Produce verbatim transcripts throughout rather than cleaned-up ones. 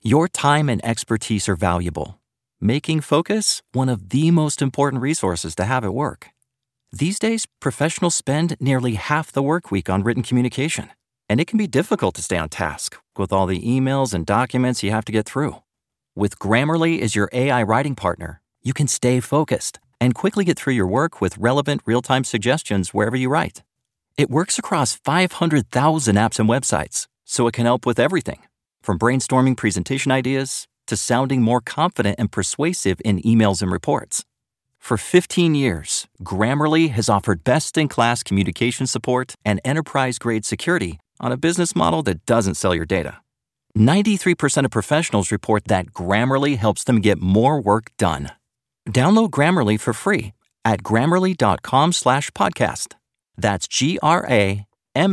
Your time and expertise are valuable, making Focus one of the most important resources to have at work. These days, professionals spend nearly half the work week on written communication, and it can be difficult to stay on task with all the emails and documents you have to get through. With Grammarly as your A I writing partner, you can stay focused and quickly get through your work with relevant real-time suggestions wherever you write. It works across five hundred thousand apps and websites, so it can help with everything, from brainstorming presentation ideas to sounding more confident and persuasive in emails and reports. For fifteen years, Grammarly has offered best-in-class communication support and enterprise-grade security on a business model that doesn't sell your data. ninety-three percent of professionals report that Grammarly helps them get more work done. Download Grammarly for free at grammarly.com slash podcast. That's G-R-A-M-M-A-R-L-Y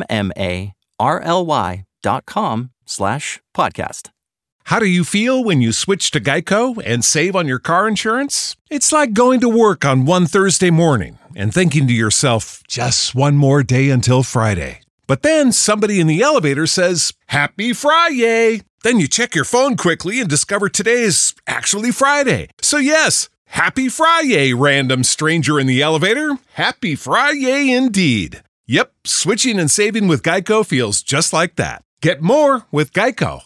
dot com slash podcast. How do you feel when you switch to Geico and save on your car insurance? It's like going to work on one Thursday morning and thinking to yourself, just one more day until Friday. But then somebody in the elevator says, Happy Friday! Then you check your phone quickly and discover today is actually Friday. So yes, Happy Friday, random stranger in the elevator. Happy Friday indeed. Yep, switching and saving with Geico feels just like that. Get more with Geico.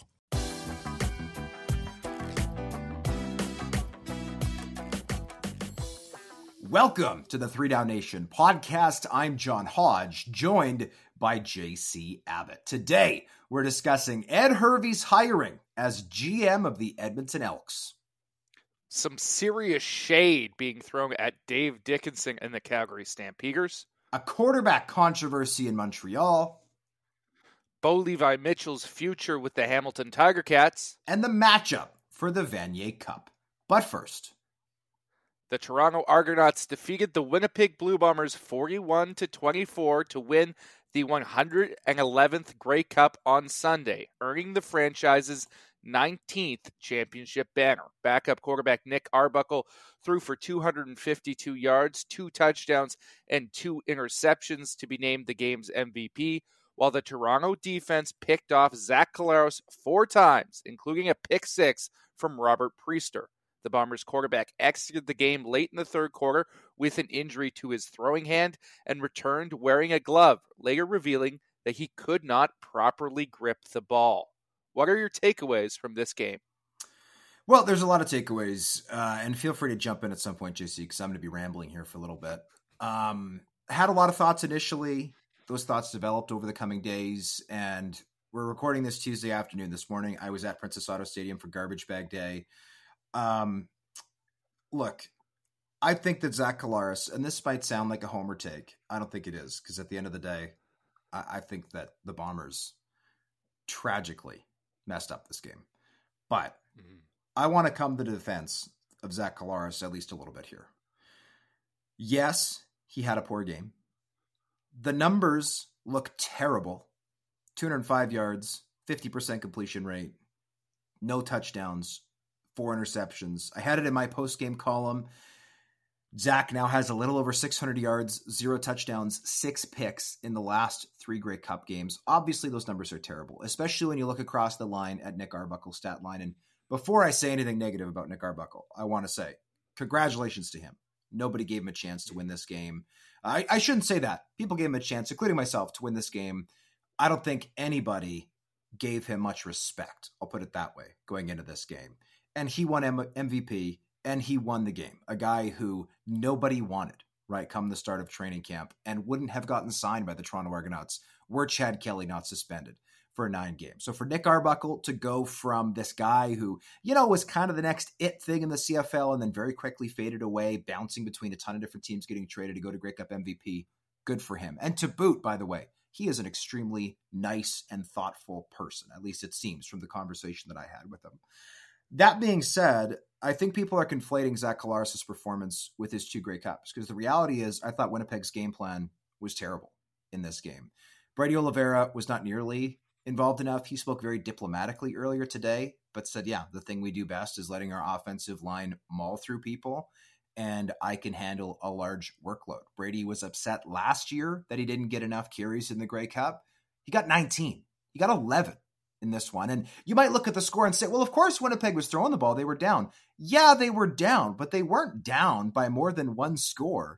Welcome to the Three Down Nation podcast. I'm John Hodge, joined by J C Abbott. Today, we're discussing Ed Hervey's hiring as G M of the Edmonton Elks. Some serious shade being thrown at Dave Dickenson and the Calgary Stampeders. A quarterback controversy in Montreal. Bo Levi Mitchell's future with the Hamilton Tiger Cats. And the matchup for the Vanier Cup. But first, the Toronto Argonauts defeated the Winnipeg Blue Bombers forty-one to twenty-four to win the one hundred eleventh Grey Cup on Sunday, earning the franchise's nineteenth championship banner. Backup quarterback Nick Arbuckle threw for two hundred fifty-two yards, two touchdowns, and two interceptions to be named the game's M V P, while the Toronto defense picked off Zach Collaros four times, including a pick six from Robert Priester. The Bombers quarterback exited the game late in the third quarter with an injury to his throwing hand and returned wearing a glove, later revealing that he could not properly grip the ball. What are your takeaways from this game? Well, there's a lot of takeaways, uh, and feel free to jump in at some point, J C, because I'm going to be rambling here for a little bit. Um, had a lot of thoughts initially. Those thoughts developed over the coming days, and we're recording this Tuesday afternoon. This morning, I was at Princess Auto Stadium for Garbage Bag Day. Um, look, I think that Zach Collaros, and this might sound like a homer take. I don't think it is, because at the end of the day, I, I think that the Bombers tragically messed up this game. But mm-hmm. I want to come to the defense of Zach Collaros at least a little bit here. Yes, he had a poor game. The numbers look terrible. two hundred five yards, fifty percent completion rate, no touchdowns, four interceptions. I had it in my post-game column. Zach now has a little over six hundred yards, zero touchdowns, six picks in the last three Grey Cup games. Obviously, those numbers are terrible, especially when you look across the line at Nick Arbuckle's stat line. And before I say anything negative about Nick Arbuckle, I want to say congratulations to him. Nobody gave him a chance to win this game. I, I shouldn't say that. People gave him a chance, including myself, to win this game. I don't think anybody gave him much respect. I'll put it that way, going into this game. And he won M- MVP, and he won the game. A guy who nobody wanted, right, come the start of training camp, and wouldn't have gotten signed by the Toronto Argonauts were Chad Kelly not suspended for nine games. So for Nick Arbuckle to go from this guy who, you know, was kind of the next it thing in the C F L and then very quickly faded away, bouncing between a ton of different teams, getting traded to go to Grey Cup M V P, good for him. And to boot, by the way, he is an extremely nice and thoughtful person. At least it seems from the conversation that I had with him. That being said, I think people are conflating Zach Collaros' performance with his two Grey Cups, because the reality is I thought Winnipeg's game plan was terrible in this game. Brady Oliveira was not nearly involved enough. He spoke very diplomatically earlier today, but said, yeah, the thing we do best is letting our offensive line maul through people, and I can handle a large workload. Brady was upset last year that he didn't get enough carries in the Grey Cup. He got nineteen. He got eleven in this one. And you might look at the score and say, well, of course Winnipeg was throwing the ball. They were down. Yeah, they were down, but they weren't down by more than one score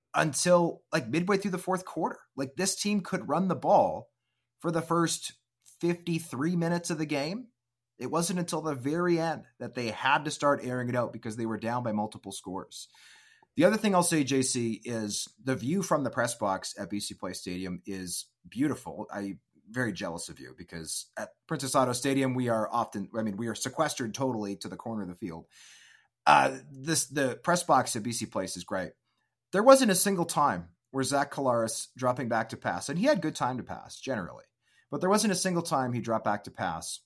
until like midway through the fourth quarter. Like this team could run the ball for the first fifty-three minutes of the game. It wasn't until the very end that they had to start airing it out because they were down by multiple scores. The other thing I'll say, J C, is the view from the press box at B C Place Stadium is beautiful. I'm very jealous of you because at Princess Auto Stadium, we are often, I mean, we are sequestered totally to the corner of the field. Uh, this the press box at B C Place is great. There wasn't a single time where Zach Collaros dropping back to pass, and he had good time to pass generally, but there wasn't a single time he dropped back to pass.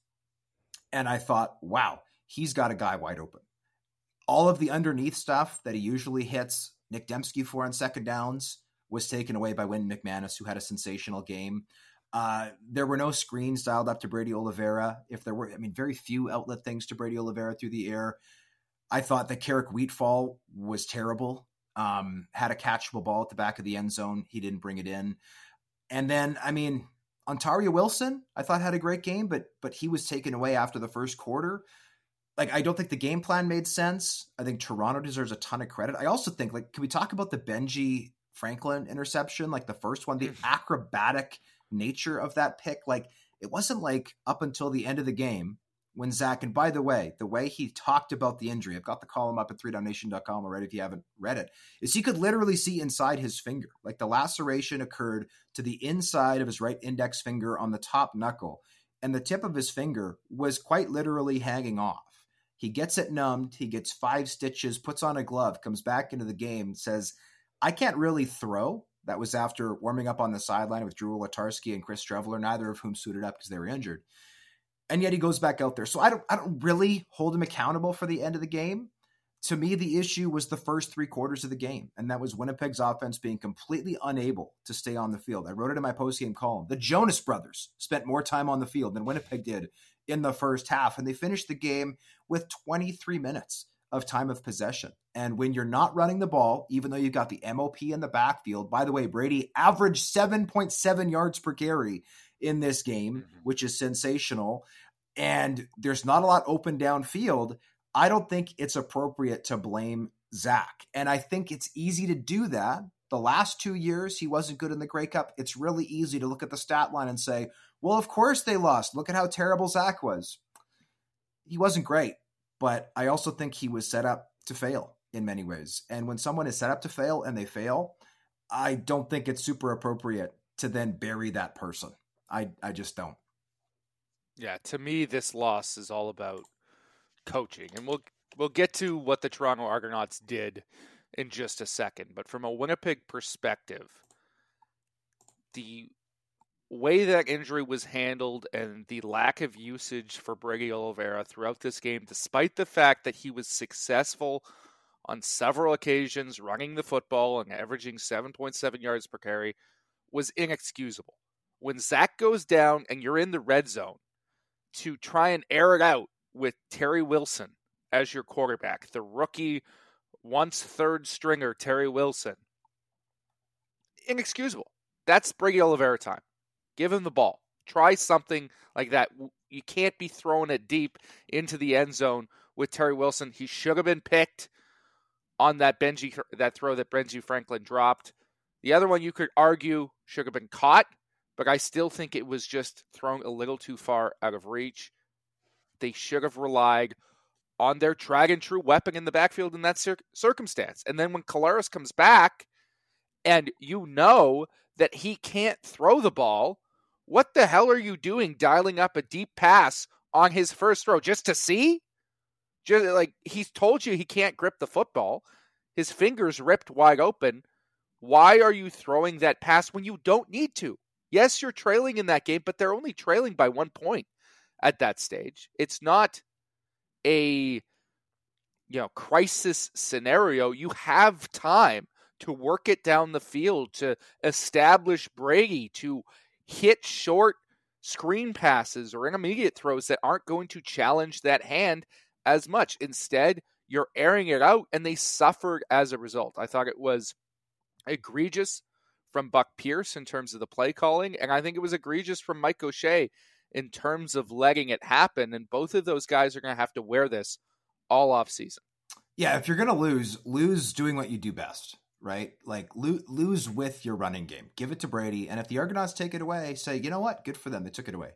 And I thought, wow, he's got a guy wide open. All of the underneath stuff that he usually hits Nick Dembski for on second downs was taken away by Wynn McManus, who had a sensational game. Uh, there were no screens dialed up to Brady Oliveira. If there were, I mean, very few outlet things to Brady Oliveira through the air. I thought that Carrick Wheatfall was terrible. Um, had a catchable ball at the back of the end zone. He didn't bring it in. And then, I mean, Ontario Wilson, I thought had a great game, but but he was taken away after the first quarter. Like, I don't think the game plan made sense. I think Toronto deserves a ton of credit. I also think, like, can we talk about the Benji Franklin interception? Like the first one, the acrobatic nature of that pick. Like, it wasn't like up until the end of the game when Zach, and by the way, the way he talked about the injury, I've got the column up at three down nation dot com already if you haven't read it, is he could literally see inside his finger. Like the laceration occurred to the inside of his right index finger on the top knuckle, and the tip of his finger was quite literally hanging off. He gets it numbed. He gets five stitches, puts on a glove, comes back into the game, says, I can't really throw. That was after warming up on the sideline with Drew Latarski and Chris Streveler, neither of whom suited up because they were injured. And yet he goes back out there. So I don't, I don't really hold him accountable for the end of the game. To me, the issue was the first three quarters of the game, and that was Winnipeg's offense being completely unable to stay on the field. I wrote it in my postgame column. The Jonas Brothers spent more time on the field than Winnipeg did in the first half, and they finished the game with twenty-three minutes of time of possession. And when you're not running the ball, even though you've got the M O P in the backfield, by the way, Brady averaged seven point seven yards per carry in this game, mm-hmm. which is sensational, and there's not a lot open downfield. I don't think it's appropriate to blame Zach. And I think it's easy to do that. The last two years, he wasn't good in the Grey Cup. It's really easy to look at the stat line and say, well, of course they lost. Look at how terrible Zach was. He wasn't great, but I also think he was set up to fail in many ways. And when someone is set up to fail and they fail, I don't think it's super appropriate to then bury that person. I, I just don't. Yeah, to me, this loss is all about coaching, and we'll we'll get to what the Toronto Argonauts did in just a second. But from a Winnipeg perspective, the way that injury was handled and the lack of usage for Brady Oliveira throughout this game, despite the fact that he was successful on several occasions running the football and averaging seven point seven yards per carry, was inexcusable. When Zach goes down and you're in the red zone, to try and air it out with Terry Wilson as your quarterback, the rookie, once third stringer Terry Wilson, inexcusable. That's Brady Oliveira time. Give him the ball. Try something like that. You can't be throwing it deep into the end zone with Terry Wilson. He should have been picked on that Benji that throw that Benji Franklin dropped. The other one you could argue should have been caught, but I still think it was just thrown a little too far out of reach. They should have relied on their tried and true weapon in the backfield in that cir- circumstance. And then when Collaros comes back and you know that he can't throw the ball, what the hell are you doing dialing up a deep pass on his first throw just to see? Just like he's told you he can't grip the football. His fingers ripped wide open. Why are you throwing that pass when you don't need to? Yes, you're trailing in that game, but they're only trailing by one point at that stage. It's not a you know crisis scenario. You have time to work it down the field, to establish Brady, to hit short screen passes or intermediate throws that aren't going to challenge that hand as much. Instead, you're airing it out, and they suffered as a result. I thought it was egregious from Buck Pierce in terms of the play calling, and I think it was egregious from Mike O'Shea in terms of letting it happen. And both of those guys are going to have to wear this all off season. Yeah, if you're going to lose, lose doing what you do best, right? Like lo- lose with your running game. Give it to Brady. And if the Argonauts take it away, say, you know what? Good for them. They took it away.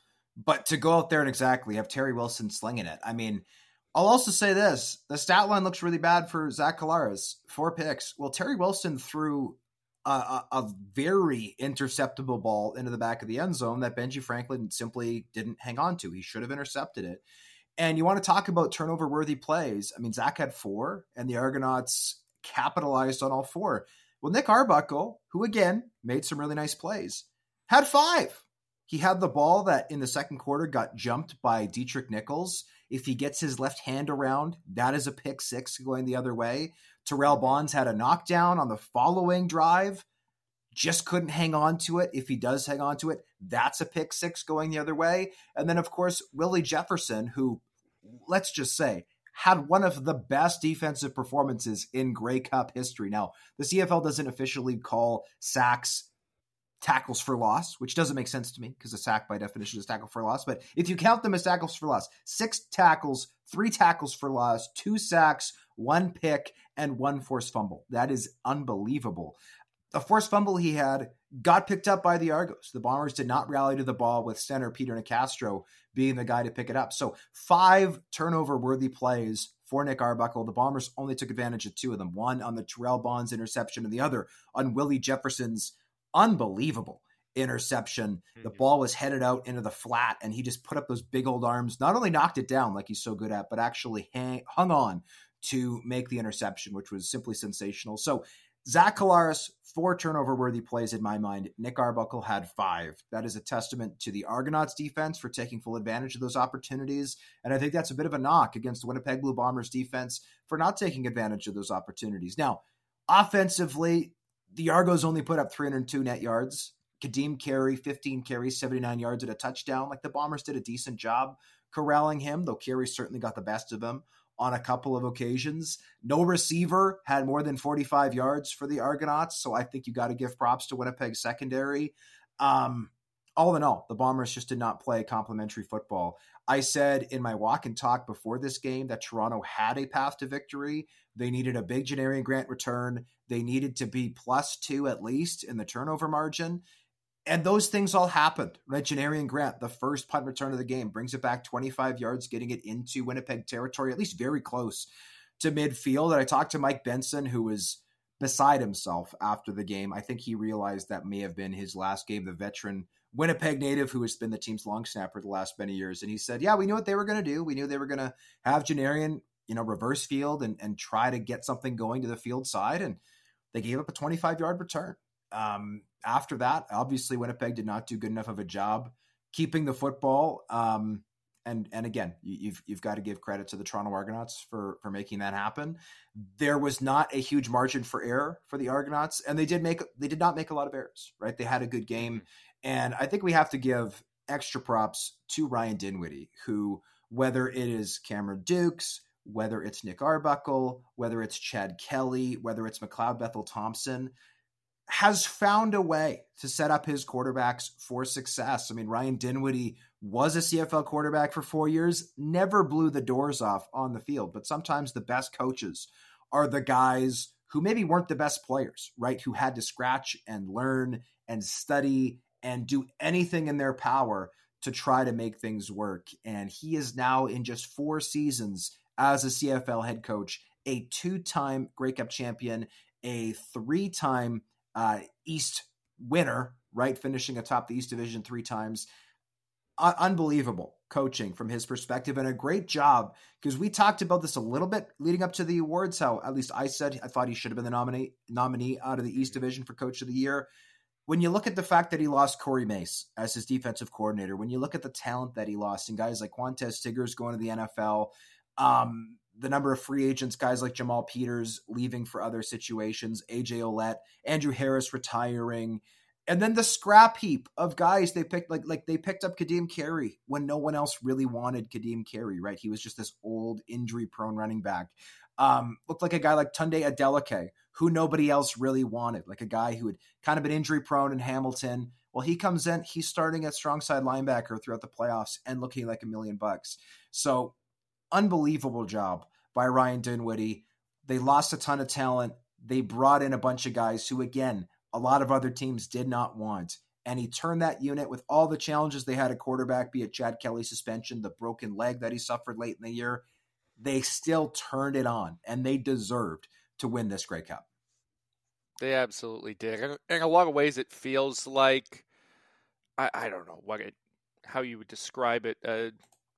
But to go out there and exactly have Terry Wilson slinging it. I mean, I'll also say this. The stat line looks really bad for Zach Collaros. Four picks. Well, Terry Wilson threw a, a, a very interceptable ball into the back of the end zone that Benji Franklin simply didn't hang on to. He should have intercepted it. And you want to talk about turnover-worthy plays. I mean, Zach had four, and the Argonauts capitalized on all four. Well, Nick Arbuckle, who, again, made some really nice plays, had five. He had the ball that in the second quarter got jumped by Dietrich Nichols. If he gets his left hand around, that is a pick six going the other way. Terrell Bonds had a knockdown on the following drive. Just couldn't hang on to it. If he does hang on to it, that's a pick six going the other way. And then, of course, Willie Jefferson, who, let's just say, had one of the best defensive performances in Grey Cup history. Now, the C F L doesn't officially call sacks tackles for loss, which doesn't make sense to me because a sack by definition is tackle for loss. But if you count them as tackles for loss, six tackles, three tackles for loss, two sacks, one pick, and one forced fumble. That is unbelievable. The forced fumble he had got picked up by the Argos. The Bombers did not rally to the ball with center Peter Nicastro being the guy to pick it up. So five turnover-worthy plays for Nick Arbuckle. The Bombers only took advantage of two of them. One on the Terrell Bonds interception and the other on Willie Jefferson's unbelievable interception. Mm-hmm. The ball was headed out into the flat, and he just put up those big old arms, not only knocked it down like he's so good at, but actually hang, hung on to make the interception, which was simply sensational. So Zach Collaros, four turnover-worthy plays in my mind. Nick Arbuckle had five. That is a testament to the Argonauts defense for taking full advantage of those opportunities. And I think that's a bit of a knock against the Winnipeg Blue Bombers defense for not taking advantage of those opportunities. Now, offensively, the Argos only put up three hundred two net yards. Kadeem Carey, fifteen carries, seventy-nine yards at a touchdown. Like the Bombers did a decent job corralling him, though Carey certainly got the best of him on a couple of occasions. No receiver had more than forty-five yards for the Argonauts, so I think you got to give props to Winnipeg's secondary. Um, all in all, the Bombers just did not play complimentary football. I said in my walk and talk before this game that Toronto had a path to victory. They needed a big Janarian Grant return. They needed to be plus two at least in the turnover margin. And those things all happened, right? Janarian Grant, the first punt return of the game, brings it back twenty-five yards, getting it into Winnipeg territory, at least very close to midfield. And I talked to Mike Benson, who was beside himself after the game. I think he realized that may have been his last game, the veteran Winnipeg native who has been the team's long snapper the last many years. And he said, yeah, we knew what they were going to do. We knew they were going to have Janarian, you know, reverse field and, and try to get something going to the field side. And they gave up a twenty-five-yard return. Um, after that, obviously Winnipeg did not do good enough of a job keeping the football. Um, and, and again, you've, you've got to give credit to the Toronto Argonauts for, for making that happen. There was not a huge margin for error for the Argonauts, and they did make, they did not make a lot of errors, right? They had a good game. And I think we have to give extra props to Ryan Dinwiddie, who, whether it is Cameron Dukes, whether it's Nick Arbuckle, whether it's Chad Kelly, whether it's McLeod Bethel Thompson, has found a way to set up his quarterbacks for success. I mean, Ryan Dinwiddie was a C F L quarterback for four years, never blew the doors off on the field, but sometimes the best coaches are the guys who maybe weren't the best players, right? Who had to scratch and learn and study and do anything in their power to try to make things work. And he is now in just four seasons as a C F L head coach, a two-time Grey Cup champion, a three-time Uh, East winner, right? Finishing atop the East Division three times. Uh, unbelievable coaching from his perspective, and a great job, because we talked about this a little bit leading up to the awards, how at least I said I thought he should have been the nominee, nominee out of the East Division for Coach of the Year. When you look at the fact that he lost Corey Mace as his defensive coordinator, when you look at the talent that he lost, and guys like Quantez Tigers going to the N F L, um, the number of free agents, guys like Jamal Peters leaving for other situations, A J Olette, Andrew Harris retiring, and then the scrap heap of guys they picked, like like they picked up Kadeem Carey when no one else really wanted Kadeem Carey, right? He was just this old injury-prone running back. Um, looked like a guy like Tunde Adeleke, who nobody else really wanted, like a guy who had kind of been injury prone in Hamilton. Well, he comes in, he's starting at strong side linebacker throughout the playoffs and looking like a million bucks. So unbelievable job by Ryan Dinwiddie. They lost a ton of talent. They brought in a bunch of guys who, again, a lot of other teams did not want. And he turned that unit with all the challenges they had at quarterback, be it Chad Kelly's suspension, the broken leg that he suffered late in the year. They still turned it on, and they deserved to win this Grey Cup. They absolutely did. In, in a lot of ways, it feels like, I, I don't know what it, how you would describe it, uh,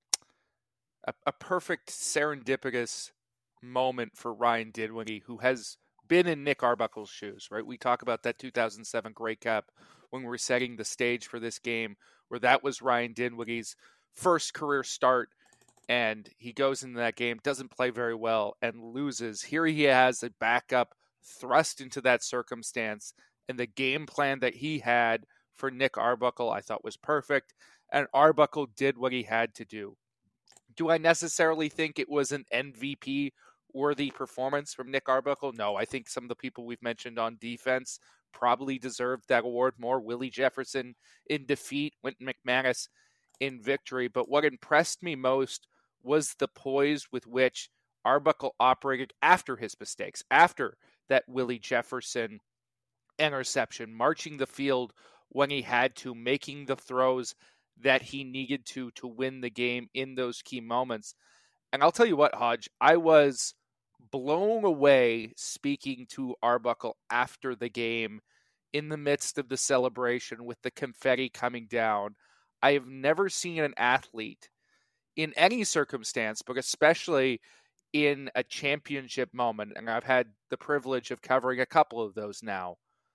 a, a perfect serendipitous moment for Ryan Dinwiddie, who has been in Nick Arbuckle's shoes, right? We talk about that two thousand seven Grey Cup when we're setting the stage for this game, where that was Ryan Dinwiddie's first career start, and he goes into that game, doesn't play very well, and loses. Here he has a backup thrust into that circumstance, and the game plan that he had for Nick Arbuckle, I thought was perfect, and Arbuckle did what he had to do. Do I necessarily think it was an M V P-worthy performance from Nick Arbuckle? No, I think some of the people we've mentioned on defense probably deserved that award more. Willie Jefferson in defeat, Wynton McManus in victory. But what impressed me most was the poise with which Arbuckle operated after his mistakes, after that Willie Jefferson interception, marching the field when he had to, making the throws that he needed to to win the game in those key moments. And I'll tell you what, Hodge, I was blown away speaking to Arbuckle after the game in the midst of the celebration with the confetti coming down. I have never seen an athlete in any circumstance, but especially in a championship moment, and I've had the privilege of covering a couple of those now,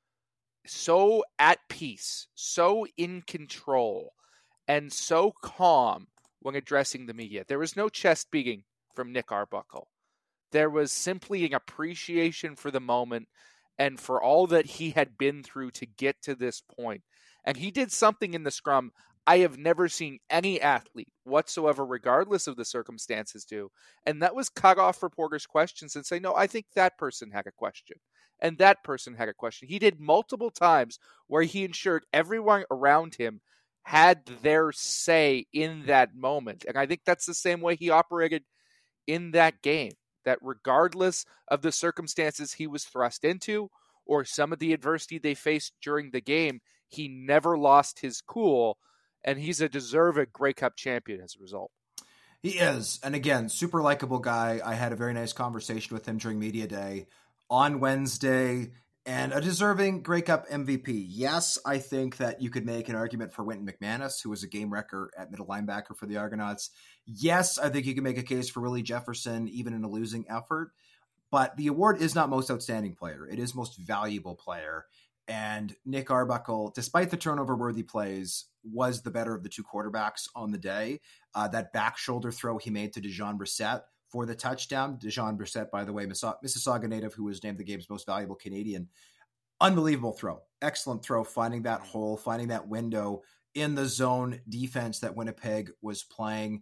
so at peace, so in control, and so calm when addressing the media. There was no chest beating from Nick Arbuckle. There was simply an appreciation for the moment and for all that he had been through to get to this point. And he did something in the scrum I have never seen any athlete whatsoever, regardless of the circumstances, do. And that was cut off reporters' questions and say, no, I think that person had a question. And that person had a question. He did multiple times where he ensured everyone around him had their say in that moment. And I think that's the same way he operated in that game, that regardless of the circumstances he was thrust into or some of the adversity they faced during the game, he never lost his cool. And he's a deserved Grey Cup champion as a result. He is. And again, super likable guy. I had a very nice conversation with him during Media Day on Wednesday, and a deserving Grey Cup M V P. Yes, I think that you could make an argument for Wynton McManus, who was a game wrecker at middle linebacker for the Argonauts. Yes, I think you can make a case for Willie Jefferson, even in a losing effort. But the award is not most outstanding player. It is most valuable player. And Nick Arbuckle, despite the turnover-worthy plays, was the better of the two quarterbacks on the day. Uh, that back shoulder throw he made to Dejon Brissett for the touchdown. Dejon Brissett, by the way, Mississauga native, who was named the game's most valuable Canadian. Unbelievable throw. Excellent throw, finding that hole, finding that window in the zone defense that Winnipeg was playing.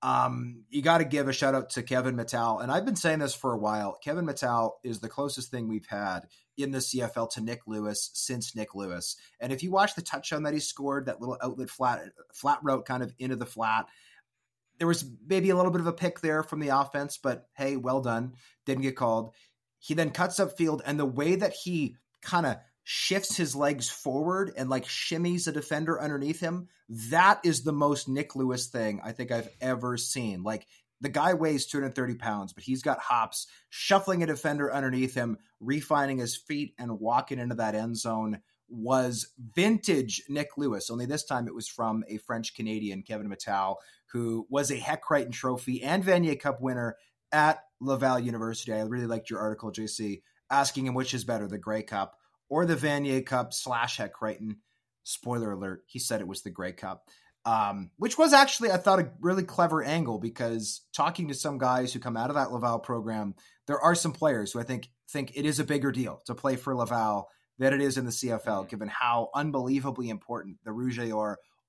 Um, you got to give a shout out to Kevin Mittal. And I've been saying this for a while. Kevin Mittal is the closest thing we've had in the C F L to Nick Lewis since Nick Lewis. And if you watch the touchdown that he scored, that little outlet flat, flat route kind of into the flat, there was maybe a little bit of a pick there from the offense, but hey, well done. Didn't get called. He then cuts upfield, and the way that he kind of shifts his legs forward and like shimmies a defender underneath him, that is the most Nick Lewis thing I think I've ever seen. Like, the guy weighs two hundred thirty pounds, but he's got hops, shuffling a defender underneath him, refining his feet and walking into that end zone was vintage Nick Lewis. Only this time it was from a French-Canadian, Kevin Mittal, who was a Heck Crichton Trophy and Vanier Cup winner at Laval University. I really liked your article, J C, asking him which is better, the Grey Cup or the Vanier Cup slash Heck Crichton. Spoiler alert, he said it was the Grey Cup. Um, which was actually, I thought, a really clever angle, because talking to some guys who come out of that Laval program, there are some players who I think think it is a bigger deal to play for Laval than it is in the C F L, given how unbelievably important the Rouge et Or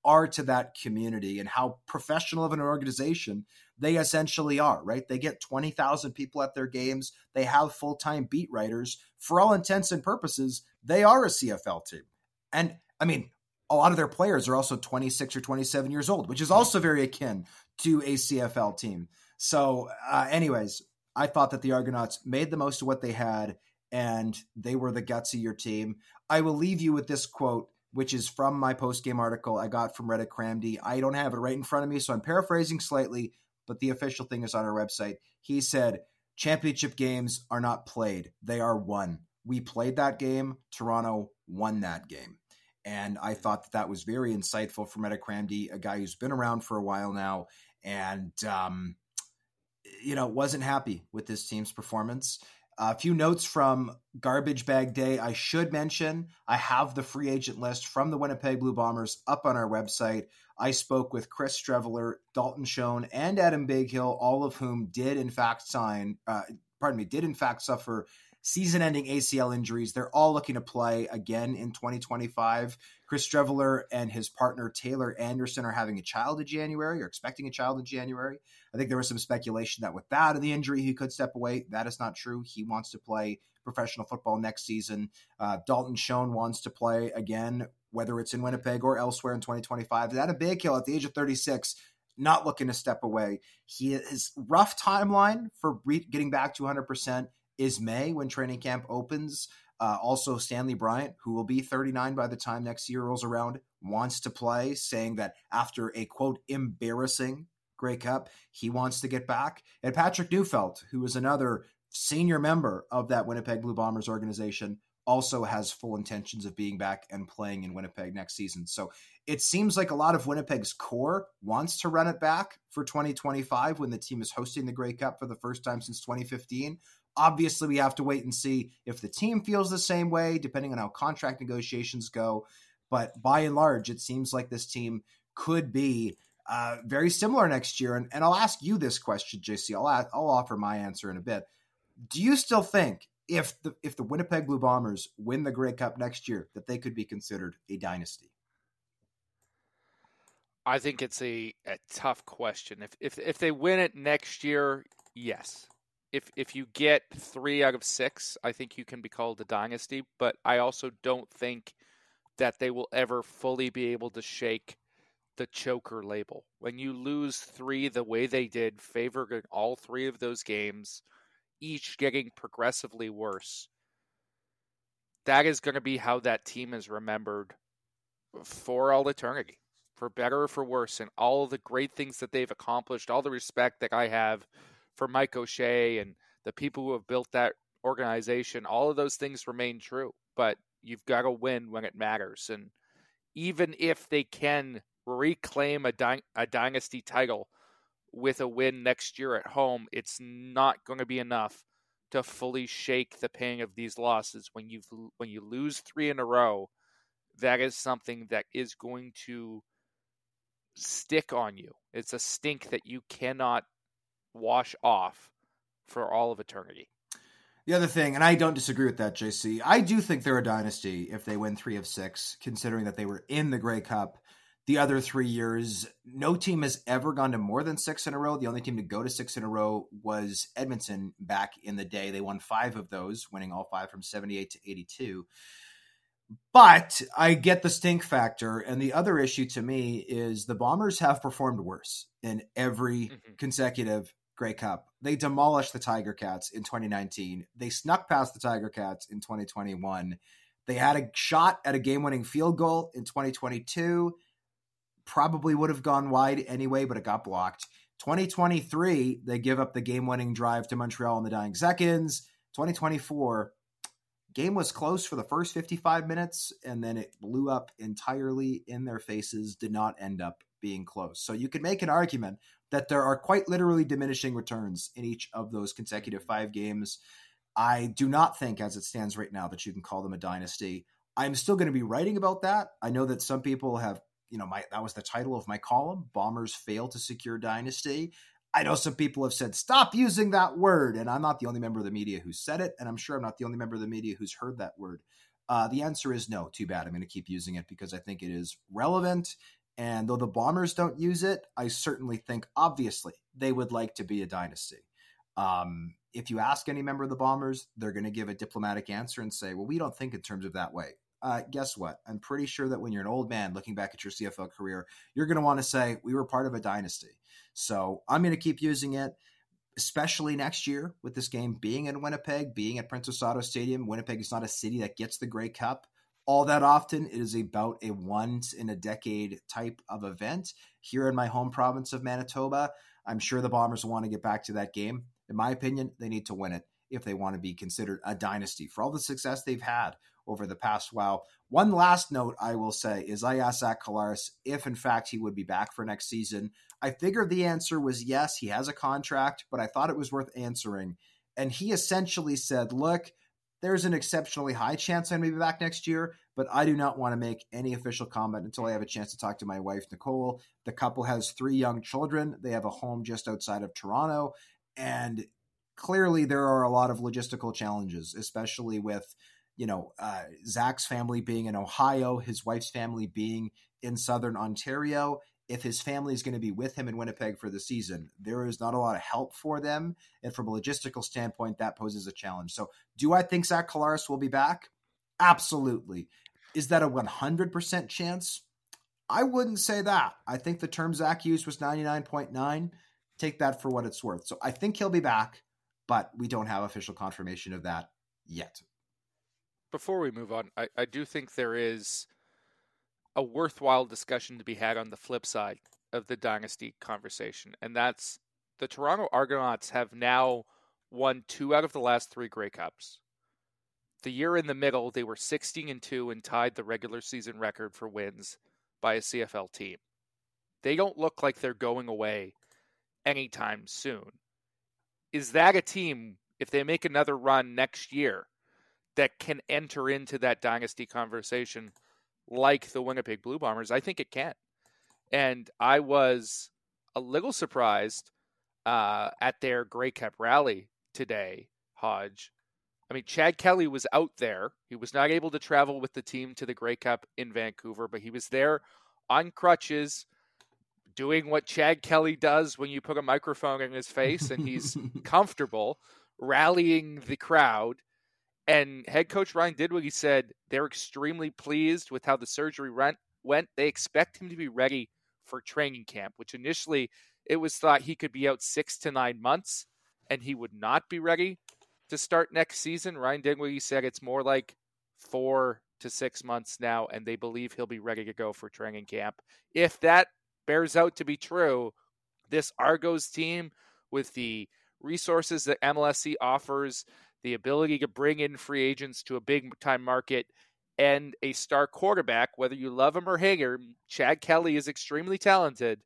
are to that community and how professional of an organization they essentially are, right? They get twenty thousand people at their games. They have full-time beat writers. For all intents and purposes, they are a C F L team. And I mean, a lot of their players are also twenty-six or twenty-seven years old, which is also very akin to a C F L team. So uh, anyways, I thought that the Argonauts made the most of what they had, and they were the gutsier team. I will leave you with this quote, which is from my post-game article I got from Reddick Cramdy. I don't have it right in front of me, so I'm paraphrasing slightly, but the official thing is on our website. He said, championship games are not played. They are won. We played that game. Toronto won that game. And I thought that that was very insightful from Reddick Cramdy, a guy who's been around for a while now and, um, you know, wasn't happy with this team's performance. A few notes from Garbage Bag Day. I should mention, I have the free agent list from the Winnipeg Blue Bombers up on our website. I spoke with Chris Streveler, Dalton Schoen, and Adam Bighill, all of whom did in fact sign, uh, pardon me, did in fact suffer season-ending A C L injuries. They're all looking to play again in twenty twenty-five. Chris Streveler and his partner Taylor Anderson are having a child in January, or expecting a child in January. I think there was some speculation that with that and the injury, he could step away. That is not true. He wants to play professional football next season. Uh, Dalton Schoen wants to play again, whether it's in Winnipeg or elsewhere in twenty twenty-five. That a big kill at the age of thirty-six, not looking to step away. He, his rough timeline for re- getting back to one hundred percent is May, when training camp opens. Uh, also, Stanley Bryant, who will be thirty-nine by the time next year rolls around, wants to play, saying that after a, quote, embarrassing Grey Cup, he wants to get back. And Patrick Neufeld, who is another senior member of that Winnipeg Blue Bombers organization, also has full intentions of being back and playing in Winnipeg next season. So it seems like a lot of Winnipeg's core wants to run it back for twenty twenty-five when the team is hosting the Grey Cup for the first time since twenty fifteen. Obviously, we have to wait and see if the team feels the same way, depending on how contract negotiations go. But by and large, it seems like this team could be uh, very similar next year. And, and I'll ask you this question, J C. I'll, I'll offer my answer in a bit. Do you still think if the if the Winnipeg Blue Bombers win the Grey Cup next year, that they could be considered a dynasty? I think it's a, a tough question. If if if they win it next year, yes. If if you get three out of six, I think you can be called a dynasty. But I also don't think that they will ever fully be able to shake the choker label. When you lose three the way they did, favoring all three of those games, each getting progressively worse, that is going to be how that team is remembered for all eternity, for better or for worse, and all of the great things that they've accomplished, all the respect that I have for Mike O'Shea and the people who have built that organization, all of those things remain true, but you've got to win when it matters. And even if they can reclaim a, dy- a dynasty title with a win next year at home, it's not going to be enough to fully shake the pain of these losses. When you when you lose three in a row, that is something that is going to stick on you. It's a stink that you cannot wash off for all of eternity. The other thing, and I don't disagree with that, J C, I do think they're a dynasty if they win three of six, considering that they were in the Grey Cup the other three years. No team has ever gone to more than six in a row. The only team to go to six in a row was Edmonton back in the day. They won five of those, winning all five from seventy-eight to eighty-two. But I get the stink factor. And the other issue to me is the Bombers have performed worse in every mm-hmm. consecutive Grey Cup. They demolished the Tiger Cats in twenty nineteen. They snuck past the Tiger Cats in twenty twenty-one. They had a shot at a game-winning field goal in twenty twenty-two. Probably would have gone wide anyway, but it got blocked. twenty twenty-three, they give up the game-winning drive to Montreal in the dying seconds. twenty twenty-four, game was close for the first fifty-five minutes, and then it blew up entirely in their faces, did not end up being close. So you could make an argument that there are quite literally diminishing returns in each of those consecutive five games. I do not think, as it stands right now, that you can call them a dynasty. I'm still going to be writing about that. I know that some people have, you know, my that was the title of my column, Bombers Fail to Secure Dynasty. I know some people have said, stop using that word. And I'm not the only member of the media who said it. And I'm sure I'm not the only member of the media who's heard that word. Uh, the answer is no. Too bad. I'm going to keep using it because I think it is relevant. And though the Bombers don't use it, I certainly think, obviously, they would like to be a dynasty. Um, if you ask any member of the Bombers, they're going to give a diplomatic answer and say, well, we don't think in terms of that way. Uh, guess what? I'm pretty sure that when you're an old man looking back at your C F L career, you're going to want to say, we were part of a dynasty. So I'm going to keep using it, especially next year with this game being in Winnipeg, being at Princess Auto Stadium. Winnipeg is not a city that gets the Grey Cup all that often. It is about a once in a decade type of event. Here in my home province of Manitoba, I'm sure the Bombers will want to get back to that game. In my opinion, they need to win it if they want to be considered a dynasty for all the success they've had over the past while. One last note I will say is I asked Zach Collaros if in fact he would be back for next season. I figured the answer was yes, he has a contract, but I thought it was worth answering. And he essentially said, look, there's an exceptionally high chance I may be back next year, but I do not want to make any official comment until I have a chance to talk to my wife, Nicole. The couple has three young children. They have a home just outside of Toronto. And clearly there are a lot of logistical challenges, especially with, you know, uh, Zach's family being in Ohio, his wife's family being in Southern Ontario. If his family is going to be with him in Winnipeg for the season, there is not a lot of help for them. And from a logistical standpoint, that poses a challenge. So do I think Zach Collaros will be back? Absolutely. Is that a one hundred percent chance? I wouldn't say that. I think the term Zach used was ninety-nine point nine. Take that for what it's worth. So I think he'll be back, but we don't have official confirmation of that yet. Before we move on, I, I do think there is a worthwhile discussion to be had on the flip side of the dynasty conversation, and that's the Toronto Argonauts have now won two out of the last three Grey Cups. The year in the middle, they were sixteen and two and tied the regular season record for wins by a C F L team. They don't look like they're going away anytime soon. Is that a team, if they make another run next year, that can enter into that dynasty conversation like the Winnipeg Blue Bombers? I think it can. And I was a little surprised uh, at their Grey Cup rally today, Hodge. I mean, Chad Kelly was out there. He was not able to travel with the team to the Grey Cup in Vancouver, but he was there on crutches doing what Chad Kelly does when you put a microphone in his face and he's comfortable, rallying the crowd. And head coach Ryan did what he said. They're extremely pleased with how the surgery went. They expect him to be ready for training camp, which initially it was thought he could be out six to nine months and he would not be ready to start next season. Ryan Dinwiddie said it's more like four to six months now, and they believe he'll be ready to go for training camp. If that bears out to be true, this Argos team, with the resources that M L S C offers, the ability to bring in free agents to a big-time market, and a star quarterback, whether you love him or hate him, Chad Kelly is extremely talented.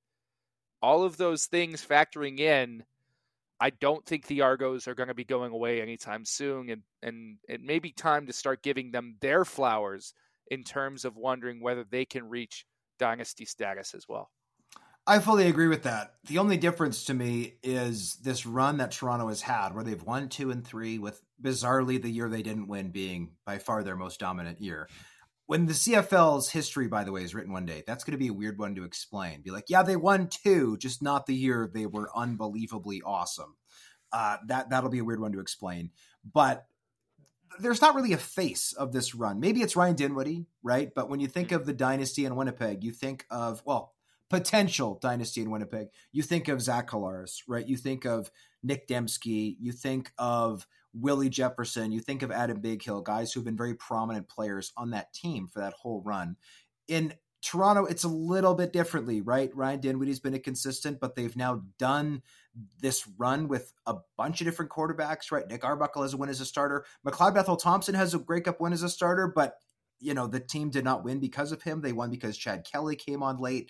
All of those things factoring in, I don't think the Argos are going to be going away anytime soon, and, and it may be time to start giving them their flowers in terms of wondering whether they can reach dynasty status as well. I fully agree with that. The only difference to me is this run that Toronto has had where they've won two and three, with bizarrely the year they didn't win being by far their most dominant year. When the C F L's history, by the way, is written one day, that's going to be a weird one to explain. Be like, yeah, they won two, just not the year they were unbelievably awesome. Uh, that, that'll be a weird one to explain. But there's not really a face of this run. Maybe it's Ryan Dinwiddie, right? But when you think of the dynasty in Winnipeg, you think of, well, potential dynasty in Winnipeg, you think of Zach Collaros, right? You think of Nick Dembski, you think of Willie Jefferson, you think of Adam Bighill, guys who've been very prominent players on that team for that whole run. In Toronto, it's a little bit differently, right? Ryan Dinwiddie's been a consistent, but they've now done this run with a bunch of different quarterbacks, right? Nick Arbuckle has a win as a starter. McLeod Bethel-Thompson has a Grey Cup win as a starter, but you know, the team did not win because of him. They won because Chad Kelly came on late.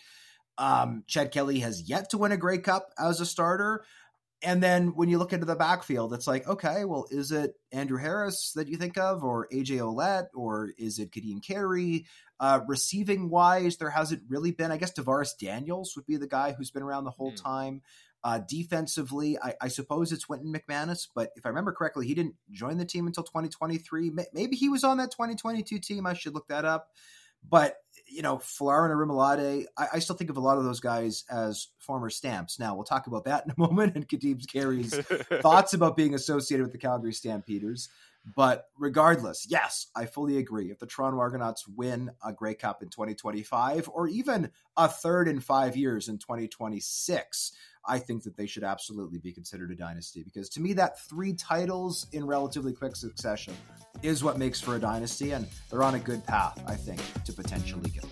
Um, Chad Kelly has yet to win a Grey Cup as a starter. And then when you look into the backfield, it's like, okay, well, is it Andrew Harris that you think of, or A J Ouellette, or is it Kadeem Carey? Uh, receiving wise, there hasn't really been. I guess Tavares Daniels would be the guy who's been around the whole mm. time. Uh, defensively, I, I suppose it's Wynton McManus, but if I remember correctly, he didn't join the team until twenty twenty-three. Maybe he was on that twenty twenty-two team. I should look that up. But you know, Folarin and Rimolade, I, I still think of a lot of those guys as former Stamps. Now, we'll talk about that in a moment and Kadeem Carey's thoughts about being associated with the Calgary Stampeders. But regardless, yes, I fully agree. If the Toronto Argonauts win a Grey Cup in twenty twenty-five or even a third in five years in twenty twenty-six, I think that they should absolutely be considered a dynasty, because to me, that three titles in relatively quick succession is what makes for a dynasty, and they're on a good path, I think, to potentially get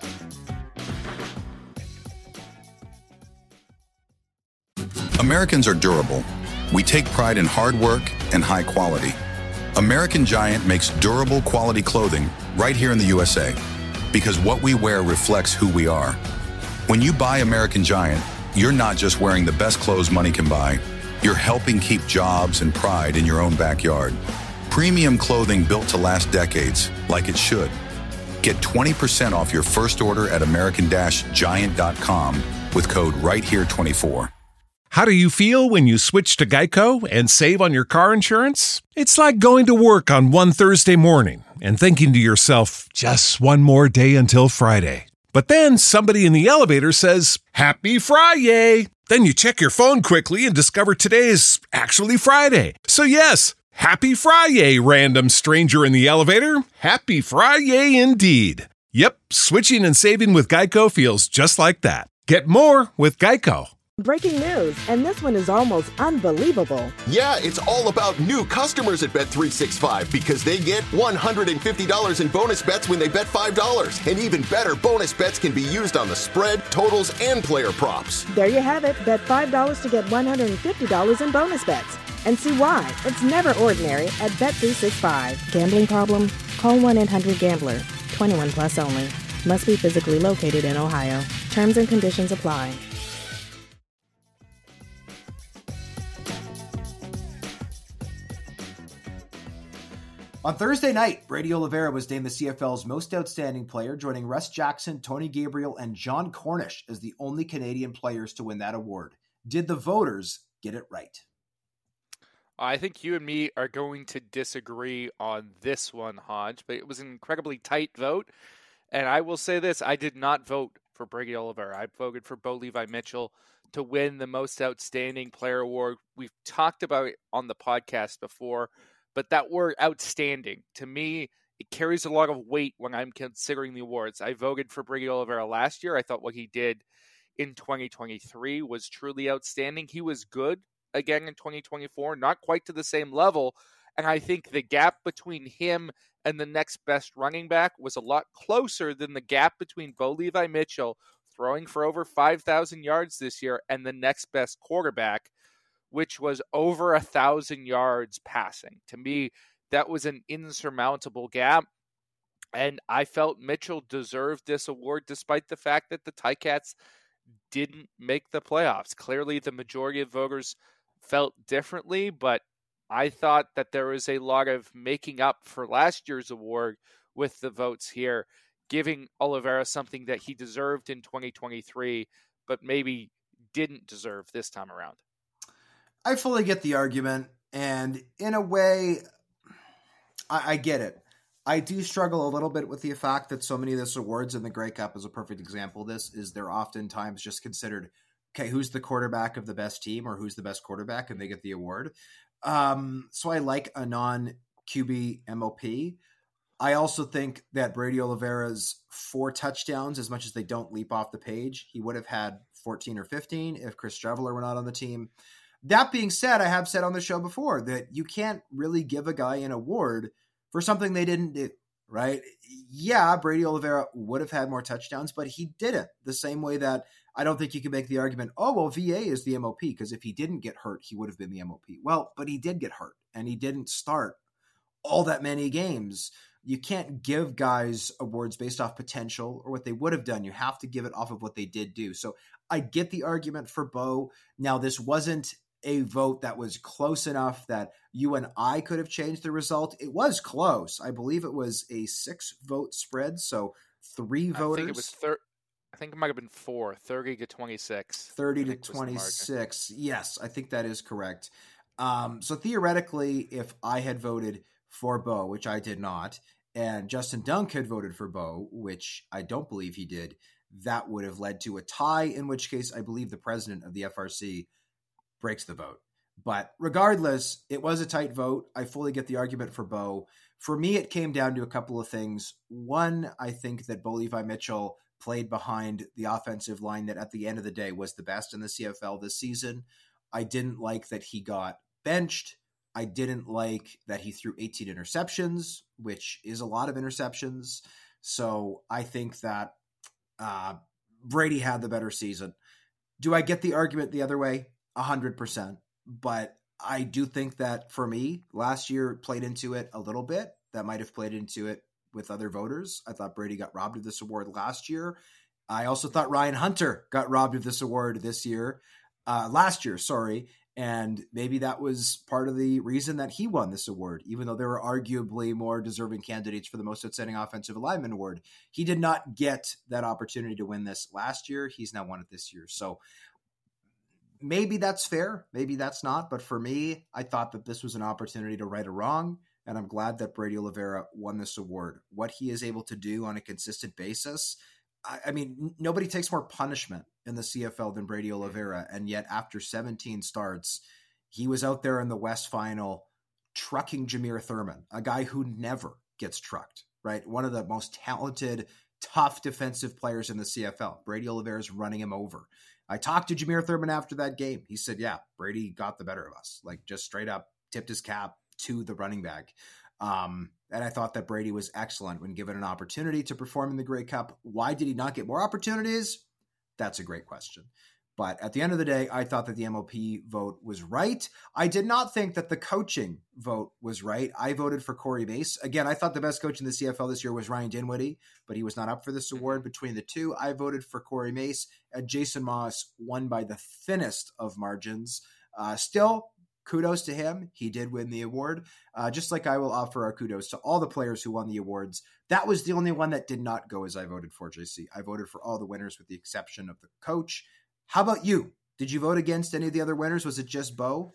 that. Americans are durable. We take pride in hard work and high quality. American Giant makes durable quality clothing right here in the U S A, because what we wear reflects who we are. When you buy American Giant, you're not just wearing the best clothes money can buy. You're helping keep jobs and pride in your own backyard. Premium clothing built to last decades, like it should. Get twenty percent off your first order at American Giant dot com with code right here twenty-four. How do you feel when you switch to Geico and save on your car insurance? It's like going to work on one Thursday morning and thinking to yourself, just one more day until Friday. But then somebody in the elevator says, Happy Friday! Then you check your phone quickly and discover today is actually Friday. So yes, Happy Friday, random stranger in the elevator. Happy Friday indeed. Yep, switching and saving with Geico feels just like that. Get more with Geico. Breaking news, and this one is almost unbelievable. Yeah, it's all about new customers at Bet three sixty-five, because they get one hundred fifty dollars in bonus bets when they bet five dollars. And even better, bonus bets can be used on the spread, totals, and player props. There you have it. Bet five dollars to get one hundred fifty dollars in bonus bets. And see why. It's never ordinary at Bet three sixty-five. Gambling problem? Call one eight hundred gambler. twenty-one plus only. Must be physically located in Ohio. Terms and conditions apply. On Thursday night, Brady Oliveira was named the C F L's most outstanding player, joining Russ Jackson, Tony Gabriel, and John Cornish as the only Canadian players to win that award. Did the voters get it right? I think you and me are going to disagree on this one, Hodge, but it was an incredibly tight vote. And I will say this, I did not vote for Brady Oliveira. I voted for Bo Levi Mitchell to win the most outstanding player award. We've talked about it on the podcast before, but that word outstanding, to me, it carries a lot of weight when I'm considering the awards. I voted for Brady Oliveira last year. I thought what he did in twenty twenty-three was truly outstanding. He was good again in twenty twenty-four, not quite to the same level. And I think the gap between him and the next best running back was a lot closer than the gap between Bo Levi Mitchell, throwing for over five thousand yards this year, and the next best quarterback, which was over a thousand yards passing. To me, that was an insurmountable gap. And I felt Mitchell deserved this award despite the fact that the Ticats didn't make the playoffs. Clearly, the majority of voters felt differently, but I thought that there was a lot of making up for last year's award with the votes here, giving Oliveira something that he deserved in twenty twenty-three, but maybe didn't deserve this time around. I fully get the argument, and in a way, I, I get it. I do struggle a little bit with the fact that so many of these awards, in the Grey Cup is a perfect example of this, is they're oftentimes just considered, okay, who's the quarterback of the best team or who's the best quarterback, and they get the award. Um, so I like a non-Q B M O P. I also think that Brady Oliveira's four touchdowns, as much as they don't leap off the page, he would have had fourteen or fifteen if Chris Streveler were not on the team. That being said, I have said on the show before that you can't really give a guy an award for something they didn't do, right? Yeah, Brady Oliveira would have had more touchdowns, but he didn't. The same way that I don't think you can make the argument, oh, well, V A is the M O P, because if he didn't get hurt, he would have been the M O P. Well, but he did get hurt, and he didn't start all that many games. You can't give guys awards based off potential or what they would have done. You have to give it off of what they did do. So I get the argument for Bo. Now, this wasn't a vote that was close enough that you and I could have changed the result. It was close. I believe it was a six vote spread. So three voters. I think it was thir- I think it might have been four, thirty to twenty-six. thirty to twenty-six. Yes, I think that is correct. Um, so theoretically, if I had voted for Bo, which I did not, and Justin Dunk had voted for Bo, which I don't believe he did, that would have led to a tie, in which case I believe the president of the F R C breaks the vote. But regardless, it was a tight vote. I fully get the argument for Bo. For me, it came down to a couple of things. One, I think that Bo Levi Mitchell played behind the offensive line that at the end of the day was the best in the C F L this season. I didn't like that he got benched. I didn't like that he threw eighteen interceptions, which is a lot of interceptions. So I think that uh, Brady had the better season. Do I get the argument the other way? A hundred percent. But I do think that for me, last year played into it a little bit. That might have played into it with other voters. I thought Brady got robbed of this award last year. I also thought Ryan Hunter got robbed of this award this year, uh, last year, sorry. And maybe that was part of the reason that he won this award, even though there were arguably more deserving candidates for the most outstanding offensive lineman award. He did not get that opportunity to win this last year. He's now won it this year. So maybe that's fair. Maybe that's not. But for me, I thought that this was an opportunity to right a wrong. And I'm glad that Brady Oliveira won this award. What he is able to do on a consistent basis, I, I mean, nobody takes more punishment in the C F L than Brady Oliveira. And yet after seventeen starts, he was out there in the West Final trucking Jameer Thurman, a guy who never gets trucked, right? One of the most talented, tough defensive players in the C F L. Brady Oliveira is running him over. I talked to Jameer Thurman after that game. He said, yeah, Brady got the better of us, like just straight up tipped his cap to the running back. Um, and I thought that Brady was excellent when given an opportunity to perform in the Grey Cup. Why did he not get more opportunities? That's a great question. But at the end of the day, I thought that the M O P vote was right. I did not think that the coaching vote was right. I voted for Corey Mace. Again, I thought the best coach in the C F L this year was Ryan Dinwiddie, but he was not up for this award. Between the two, I voted for Corey Mace. And Jason Moss won by the thinnest of margins. Uh, still, kudos to him. He did win the award. Uh, just like I will offer our kudos to all the players who won the awards. That was the only one that did not go as I voted for, J C. I voted for all the winners with the exception of the coach. How about you? Did you vote against any of the other winners? Was it just Bo?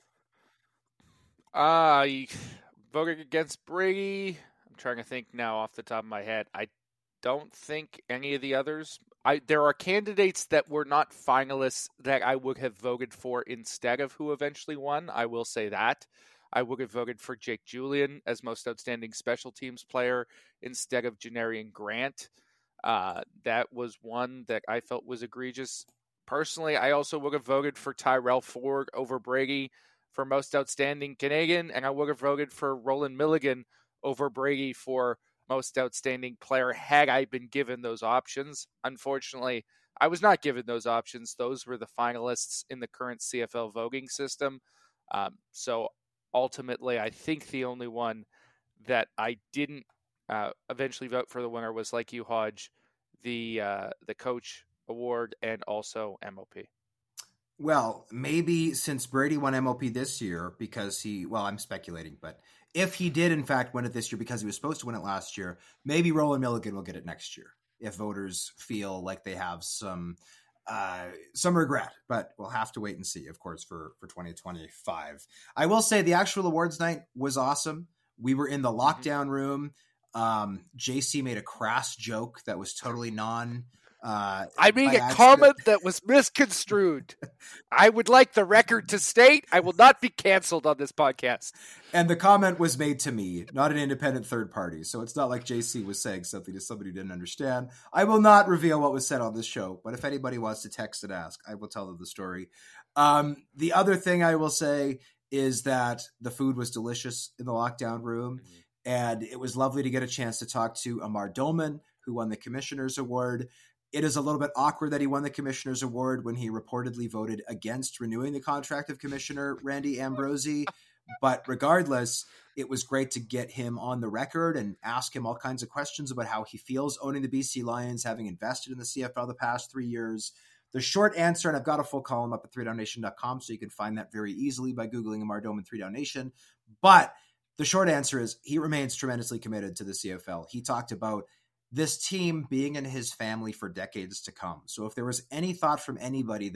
I voted against Brady. I'm trying to think now off the top of my head. I don't think any of the others. I there are candidates that were not finalists that I would have voted for instead of who eventually won. I will say that. I would have voted for Jake Julian as most outstanding special teams player instead of Janarian Grant. Uh, that was one that I felt was egregious. Personally, I also would have voted for Tyrell Ford over Brady for most outstanding Canadian, and I would have voted for Roland Milligan over Brady for most outstanding player had I been given those options. Unfortunately, I was not given those options. Those were the finalists in the current C F L voting system. Um, so ultimately, I think the only one that I didn't uh, eventually vote for the winner was, like you, Hodge, the uh, the coach award and also M O P. Well, maybe since Brady won M O P this year because he, well, I'm speculating, but if he did in fact win it this year because he was supposed to win it last year, maybe Roland Milligan will get it next year if voters feel like they have some uh, some regret, but we'll have to wait and see, of course, for, for twenty twenty-five. I will say the actual awards night was awesome. We were in the lockdown room. Um, J C made a crass joke that was totally non Uh, I mean, a comment that was misconstrued. I would like the record to state I will not be canceled on this podcast. And the comment was made to me, not an independent third party. So it's not like J C was saying something to somebody who didn't understand. I will not reveal what was said on this show, but if anybody wants to text and ask, I will tell them the story. Um, the other thing I will say is that the food was delicious in the lockdown room. Mm-hmm. And it was lovely to get a chance to talk to Amar Dolman, who won the Commissioner's Award. It is a little bit awkward that he won the Commissioner's Award when he reportedly voted against renewing the contract of Commissioner Randy Ambrosie. But regardless, it was great to get him on the record and ask him all kinds of questions about how he feels owning the B C Lions, having invested in the C F L the past three years. The short answer, and I've got a full column up at three down nation dot com, so you can find that very easily by Googling Amar Dolman three down Nation. But the short answer is he remains tremendously committed to the C F L. He talked about this team being in his family for decades to come. So if there was any thought from anybody that,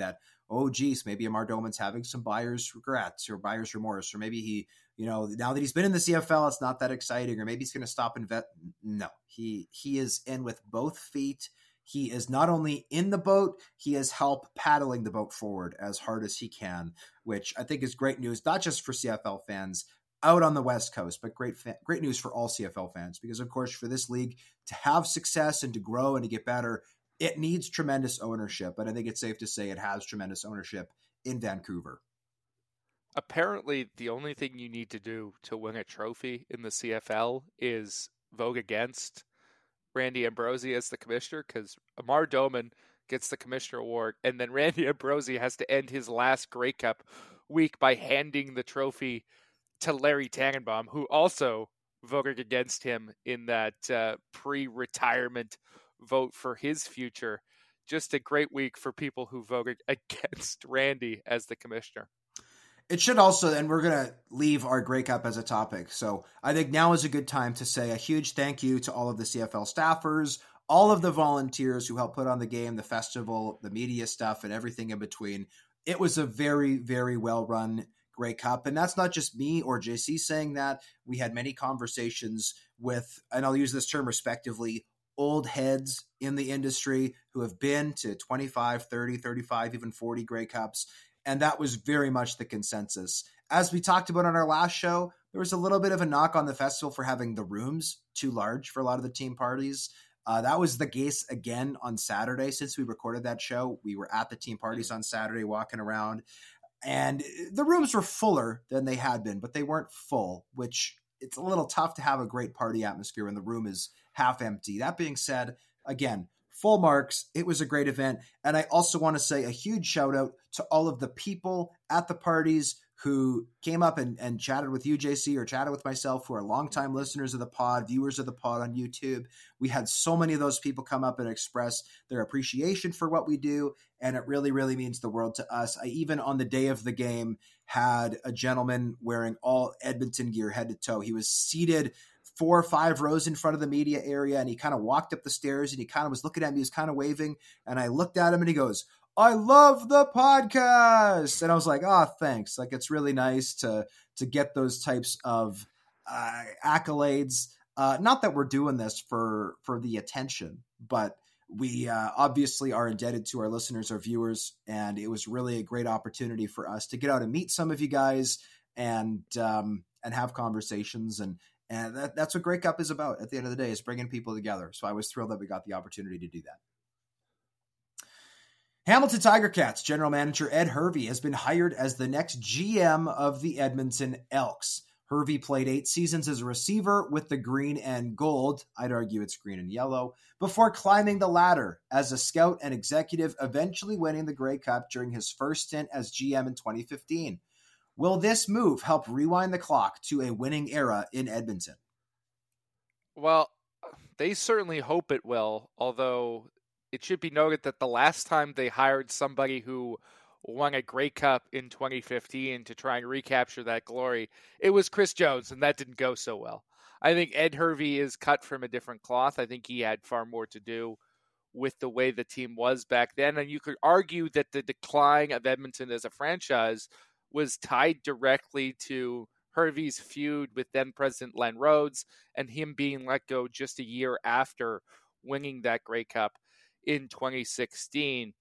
oh, geez, maybe Amar Doman's having some buyer's regrets or buyer's remorse, or maybe he, you know, now that he's been in the C F L, it's not that exciting, or maybe he's going to stop and vet. No, he, he is in with both feet. He is not only in the boat, he has helped paddling the boat forward as hard as he can, which I think is great news, not just for C F L fans out on the West Coast, but great, fa- great news for all C F L fans, because of course, for this league to have success and to grow and to get better, it needs tremendous ownership. And I think it's safe to say it has tremendous ownership in Vancouver. Apparently, the only thing you need to do to win a trophy in the C F L is vote against Randy Ambrosie as the commissioner, because Amar Doman gets the commissioner award, and then Randy Ambrosie has to end his last Grey Cup week by handing the trophy to Larry Tannenbaum, who also voted against him in that uh, pre-retirement vote for his future. Just a great week for people who voted against Randy as the commissioner. It should also, and we're going to leave our Grey Cup as a topic. So I think now is a good time to say a huge thank you to all of the C F L staffers, all of the volunteers who helped put on the game, the festival, the media stuff, and everything in between. It was a very, very well-run Grey Cup. And that's not just me or J C saying that. We had many conversations with, and I'll use this term respectively, old heads in the industry who have been to twenty-five, thirty, thirty-five, even forty Grey Cups. And that was very much the consensus. As we talked about on our last show, there was a little bit of a knock on the festival for having the rooms too large for a lot of the team parties. Uh, that was the case again on Saturday. Since we recorded that show, we were at the team parties on Saturday walking around, and the rooms were fuller than they had been, but they weren't full, which it's a little tough to have a great party atmosphere when the room is half empty. That being said, again, full marks. It was a great event. And I also want to say a huge shout out to all of the people at the parties who came up and, and chatted with you, J C, or chatted with myself, who are longtime listeners of the pod, viewers of the pod on YouTube. We had so many of those people come up and express their appreciation for what we do. And it really, really means the world to us. I even on the day of the game had a gentleman wearing all Edmonton gear head to toe. He was seated four or five rows in front of the media area, and he kind of walked up the stairs and he kind of was looking at me, he was kind of waving, and I looked at him and he goes, "I love the podcast." And I was like, oh, thanks. Like, it's really nice to, to get those types of uh, accolades. Uh, not that we're doing this for, for the attention, but we uh, obviously are indebted to our listeners, our viewers, and it was really a great opportunity for us to get out and meet some of you guys and, um, and have conversations. And, And that, that's what Grey Cup is about at the end of the day, is bringing people together. So I was thrilled that we got the opportunity to do that. Hamilton Tiger Cats general manager Ed Hervey has been hired as the next G M of the Edmonton Elks. Hervey played eight seasons as a receiver with the green and gold, I'd argue it's green and yellow, before climbing the ladder as a scout and executive, eventually winning the Grey Cup during his first stint as G M in twenty fifteen. Will this move help rewind the clock to a winning era in Edmonton? Well, they certainly hope it will, although it should be noted that the last time they hired somebody who won a Grey Cup in twenty fifteen to try and recapture that glory, it was Chris Jones, and that didn't go so well. I think Ed Hervey is cut from a different cloth. I think he had far more to do with the way the team was back then, and you could argue that the decline of Edmonton as a franchise was tied directly to Hervey's feud with then President Len Rhodes and him being let go just a year after winning that Grey Cup in twenty sixteen.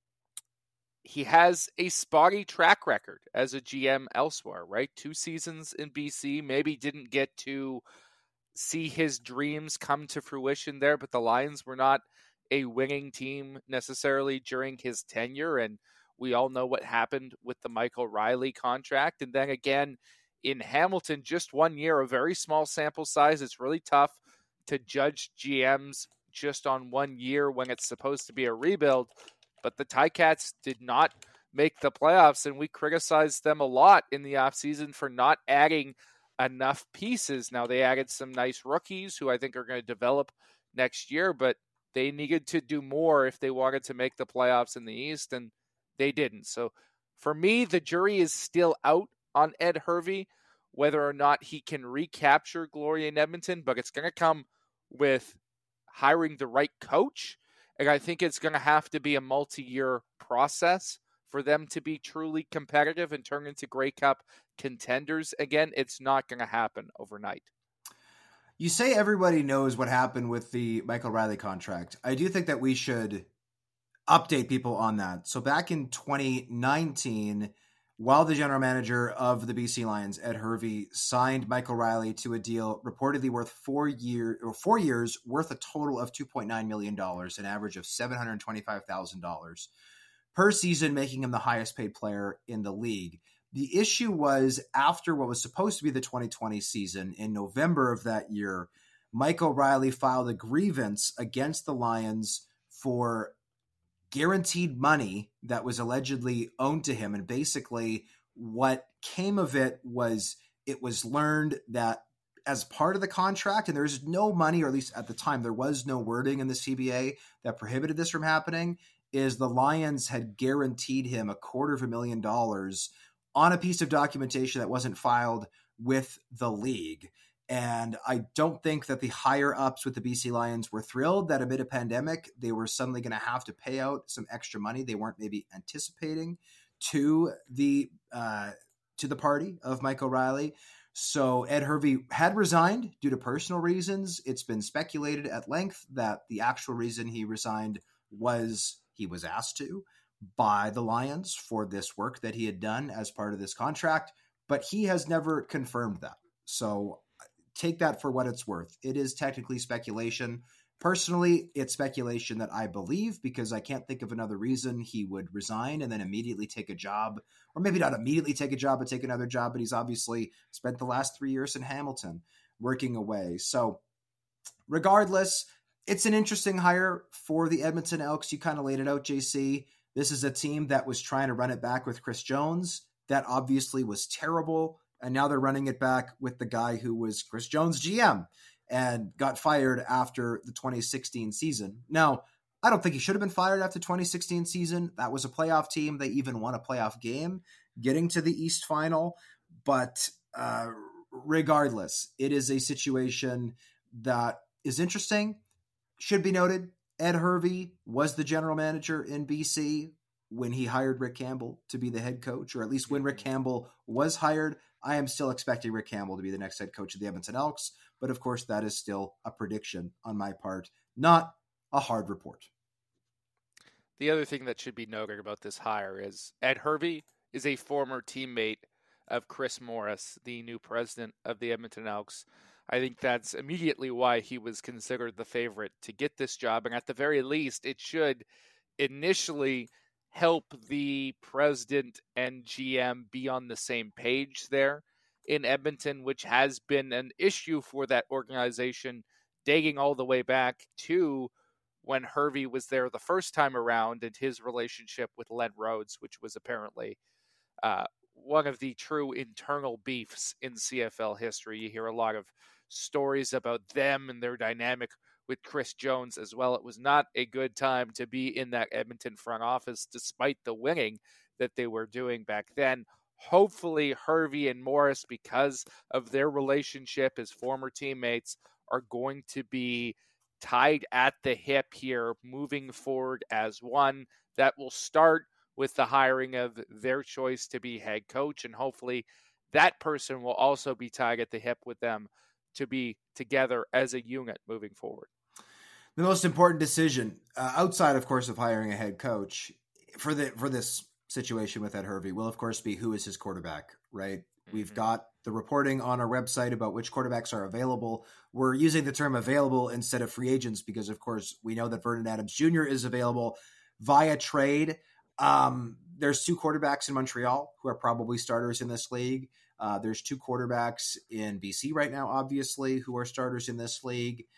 He has a spotty track record as a G M elsewhere, right? Two seasons in B C, maybe didn't get to see his dreams come to fruition there, but the Lions were not a winning team necessarily during his tenure, and we all know what happened with the Michael Riley contract. And then again, in Hamilton, just one year, a very small sample size. It's really tough to judge G Ms just on one year when it's supposed to be a rebuild. But the Ticats did not make the playoffs, and we criticized them a lot in the offseason for not adding enough pieces. Now, they added some nice rookies who I think are going to develop next year, but they needed to do more if they wanted to make the playoffs in the East, and they didn't. So for me, the jury is still out on Ed Hervey, whether or not he can recapture glory in Edmonton, but it's going to come with hiring the right coach. And I think it's going to have to be a multi-year process for them to be truly competitive and turn into Grey Cup contenders again. It's not going to happen overnight. You say everybody knows what happened with the Michael Riley contract. I do think that we should update people on that. So back in twenty nineteen, while the general manager of the B C Lions, Ed Hervey, signed Michael Riley to a deal reportedly worth four year or four years worth a total of two point nine million dollars, an average of seven hundred twenty-five thousand dollars per season, making him the highest paid player in the league. The issue was, after what was supposed to be the twenty twenty season, in November of that year, Michael Riley filed a grievance against the Lions for guaranteed money that was allegedly owed to him. And basically what came of it was it was learned that as part of the contract, and there's no money, or at least at the time, there was no wording in the C B A that prohibited this from happening, is the Lions had guaranteed him a quarter of a million dollars on a piece of documentation that wasn't filed with the league. And I don't think that the higher ups with the B C Lions were thrilled that amid a pandemic, they were suddenly going to have to pay out some extra money they weren't maybe anticipating to the uh, to the party of Michael Riley. So Ed Hervey had resigned due to personal reasons. It's been speculated at length that the actual reason he resigned was he was asked to by the Lions for this work that he had done as part of this contract, but he has never confirmed that. So take that for what it's worth. It is technically speculation. Personally, it's speculation that I believe, because I can't think of another reason he would resign and then immediately take a job, or maybe not immediately take a job, but take another job. But he's obviously spent the last three years in Hamilton working away. So regardless, it's an interesting hire for the Edmonton Elks. You kind of laid it out, J C. This is a team that was trying to run it back with Chris Jones. That obviously was terrible. And now they're running it back with the guy who was Chris Jones' G M and got fired after the twenty sixteen season. Now, I don't think he should have been fired after the twenty sixteen season. That was a playoff team. They even won a playoff game getting to the East Final. But uh, regardless, it is a situation that is interesting. Should be noted, Ed Hervey was the general manager in B C when he hired Rick Campbell to be the head coach, or at least when Rick Campbell was hired. I am still expecting Rick Campbell to be the next head coach of the Edmonton Elks, but of course that is still a prediction on my part, not a hard report. The other thing that should be noted about this hire is Ed Hervey is a former teammate of Chris Morris, the new president of the Edmonton Elks. I think that's immediately why he was considered the favorite to get this job, and at the very least, it should initially help the president and G M be on the same page there in Edmonton, which has been an issue for that organization dating all the way back to when Hervey was there the first time around, and his relationship with Len Rhodes, which was apparently uh, one of the true internal beefs in C F L history. You hear a lot of stories about them and their dynamic with Chris Jones as well. It was not a good time to be in that Edmonton front office, despite the winning that they were doing back then. Hopefully, Hervey and Morris, because of their relationship as former teammates, are going to be tied at the hip here, moving forward as one. That will start with the hiring of their choice to be head coach, and hopefully that person will also be tied at the hip with them to be together as a unit moving forward. The most important decision, uh, outside, of course, of hiring a head coach for the for this situation with Ed Hervey, will, of course, be who is his quarterback, right? Mm-hmm. We've got the reporting on our website about which quarterbacks are available. We're using the term available instead of free agents because, of course, we know that Vernon Adams Junior is available via trade. Um, there's two quarterbacks in Montreal who are probably starters in this league. Uh, there's two quarterbacks in B C right now, obviously, who are starters in this league.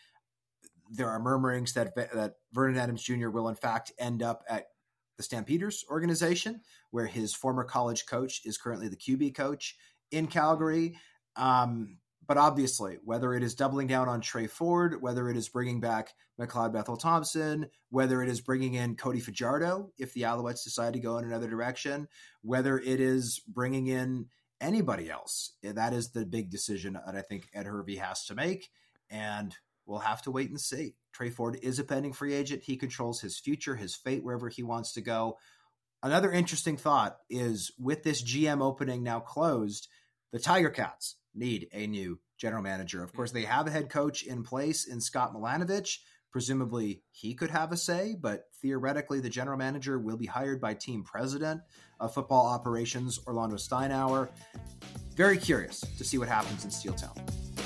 There are murmurings that that Vernon Adams Junior will, in fact, end up at the Stampeders organization, where his former college coach is currently the Q B coach in Calgary. Um, but obviously, whether it is doubling down on Trey Ford, whether it is bringing back McLeod Bethel-Thompson, whether it is bringing in Cody Fajardo, if the Alouettes decide to go in another direction, whether it is bringing in anybody else, that is the big decision that I think Ed Hervey has to make. And we'll have to wait and see. Trey Ford is a pending free agent. He controls his future, his fate, wherever he wants to go. Another interesting thought is with this G M opening now closed, the Tiger Cats need a new general manager. Of course, they have a head coach in place in Scott Milanovich. Presumably he could have a say, but theoretically the general manager will be hired by team president of football operations, Orlando Steinauer. Very curious to see what happens in Steel Town.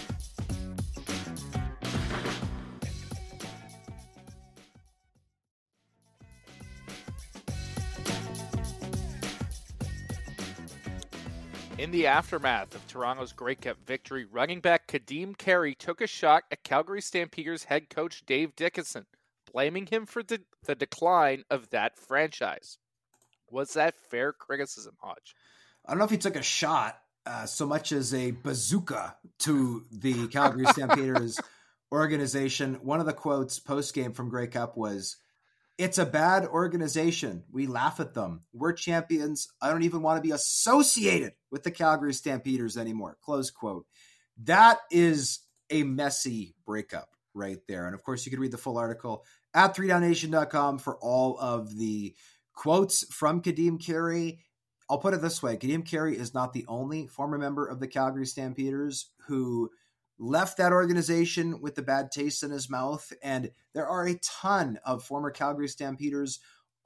In the aftermath of Toronto's Grey Cup victory, running back Kadeem Carey took a shot at Calgary Stampeders head coach Dave Dickenson, blaming him for the, the decline of that franchise. Was that fair criticism, Hodge? I don't know if he took a shot uh, so much as a bazooka to the Calgary Stampeders organization. One of the quotes post-game from Grey Cup was, "It's a bad organization. We laugh at them. We're champions. I don't even want to be associated with the Calgary Stampeders anymore." Close quote. That is a messy breakup right there. And of course, you can read the full article at three down nation dot com for all of the quotes from Kadeem Carey. I'll put it this way. Kadeem Carey is not the only former member of the Calgary Stampeders who left that organization with the bad taste in his mouth. And there are a ton of former Calgary Stampeders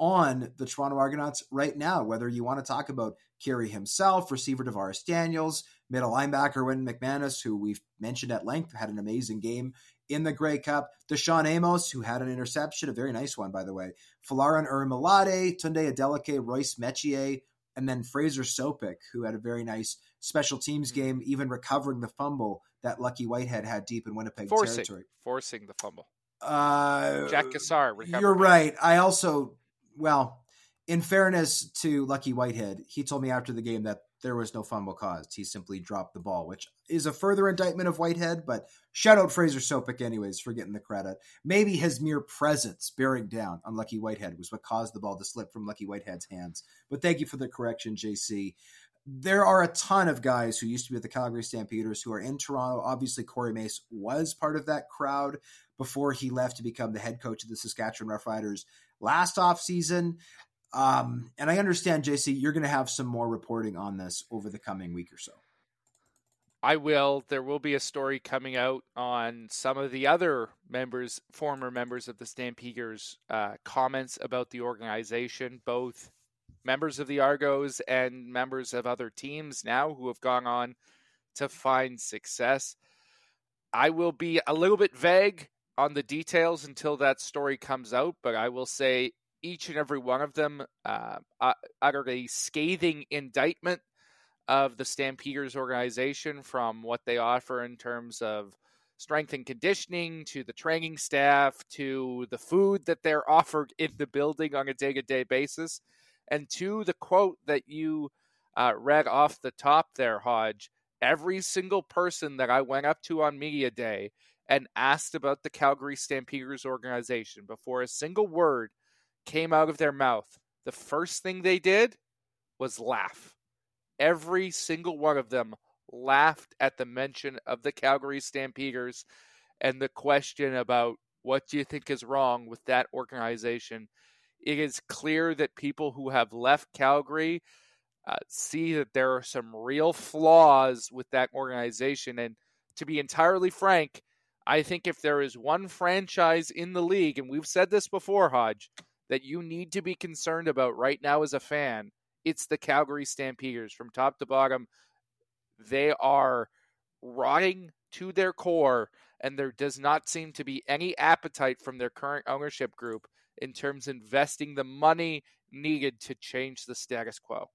on the Toronto Argonauts right now, whether you want to talk about Carey himself, receiver DeVaris Daniels, middle linebacker Wynn McManus, who we've mentioned at length, had an amazing game in the Grey Cup, Deshaun Amos, who had an interception, a very nice one, by the way, Falarin Urimalade, Tunde Adeleke, Royce Metier, and then Fraser Sopik, who had a very nice special teams game, even recovering the fumble that Lucky Whitehead had deep in Winnipeg forcing, territory. Forcing the fumble. Uh, Jack Cassar recovered. You're right. I also, well, in fairness to Lucky Whitehead, he told me after the game that there was no fumble caused. He simply dropped the ball, which is a further indictment of Whitehead, but shout out Fraser Sopik anyways for getting the credit. Maybe his mere presence bearing down on Lucky Whitehead was what caused the ball to slip from Lucky Whitehead's hands. But thank you for the correction, J C. There are a ton of guys who used to be at the Calgary Stampeders who are in Toronto. Obviously, Corey Mace was part of that crowd before he left to become the head coach of the Saskatchewan Roughriders last offseason. Um, and I understand, J C, you're going to have some more reporting on this over the coming week or so. I will. There will be a story coming out on some of the other members, former members of the Stampeders, uh, comments about the organization, both members of the Argos and members of other teams now who have gone on to find success. I will be a little bit vague on the details until that story comes out, but I will say each and every one of them uh, uttered a scathing indictment of the Stampeders organization, from what they offer in terms of strength and conditioning to the training staff to the food that they're offered in the building on a day-to-day basis, and to the quote that you uh, read off the top there, Hodge. Every single person that I went up to on Media Day and asked about the Calgary Stampeders organization before a single word came out of their mouth, the first thing they did was laugh. Every single one of them laughed at the mention of the Calgary Stampeders and the question about what do you think is wrong with that organization. It is clear that people who have left Calgary uh, see that there are some real flaws with that organization. And to be entirely frank, I think if there is one franchise in the league, and we've said this before, Hodge, that you need to be concerned about right now as a fan, it's the Calgary Stampeders. From top to bottom, they are rotting to their core, and there does not seem to be any appetite from their current ownership group in terms of investing the money needed to change the status quo.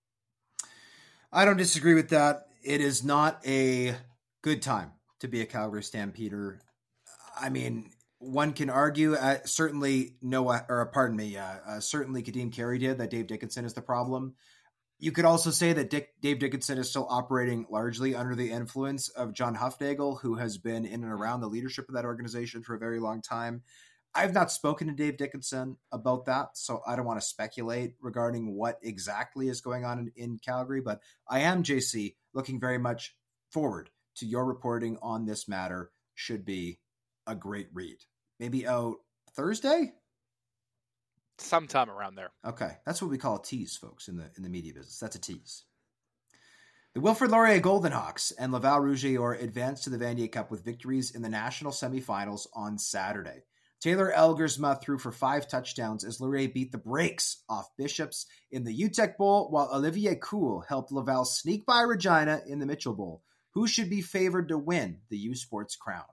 I don't disagree with that. It is not a good time to be a Calgary Stampeder. I mean, one can argue, uh, certainly Noah, or pardon me, uh, uh, certainly Kadeem Carey did, that Dave Dickenson is the problem. You could also say that Dick, Dave Dickenson is still operating largely under the influence of John Hufnagel, who has been in and around the leadership of that organization for a very long time. I've not spoken to Dave Dickenson about that, so I don't want to speculate regarding what exactly is going on in, in Calgary, but I am, J C, looking very much forward to your reporting on this matter. Should be a great read. Maybe out Thursday? sometime around there. Okay, that's what we call a tease, folks, in the in the media business. That's a tease. The Wilfrid Laurier Golden Hawks and Laval Rougeayor advanced to the Vanier Cup with victories in the national semifinals on Saturday. Taylor Elgersma threw for five touchdowns as Laurier beat the brakes off Bishops in the U T E C Bowl, while Olivier Cool helped Laval sneak by Regina in the Mitchell Bowl. Who should be favored to win the U Sports crown?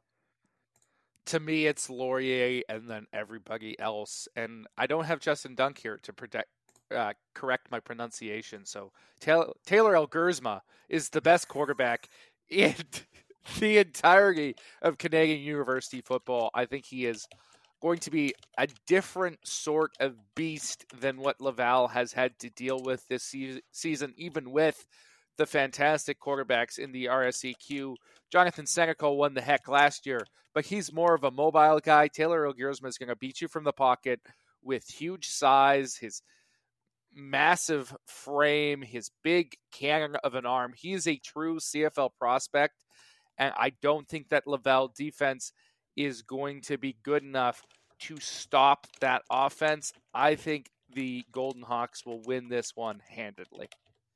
To me, it's Laurier and then everybody else. And I don't have Justin Dunk here to protect, uh, correct my pronunciation. So Taylor, Taylor Elgersma is the best quarterback in the entirety of Canadian University football. I think he is going to be a different sort of beast than what Laval has had to deal with this se- season, even with the fantastic quarterbacks in the R S E Q. Jonathan Senecal won the heck last year, but he's more of a mobile guy. Taylor Elgersma is going to beat you from the pocket with huge size, his massive frame, his big cannon of an arm. He's a true C F L prospect, and I don't think that Laval defense is going to be good enough to stop that offense. I think the Golden Hawks will win this one handedly.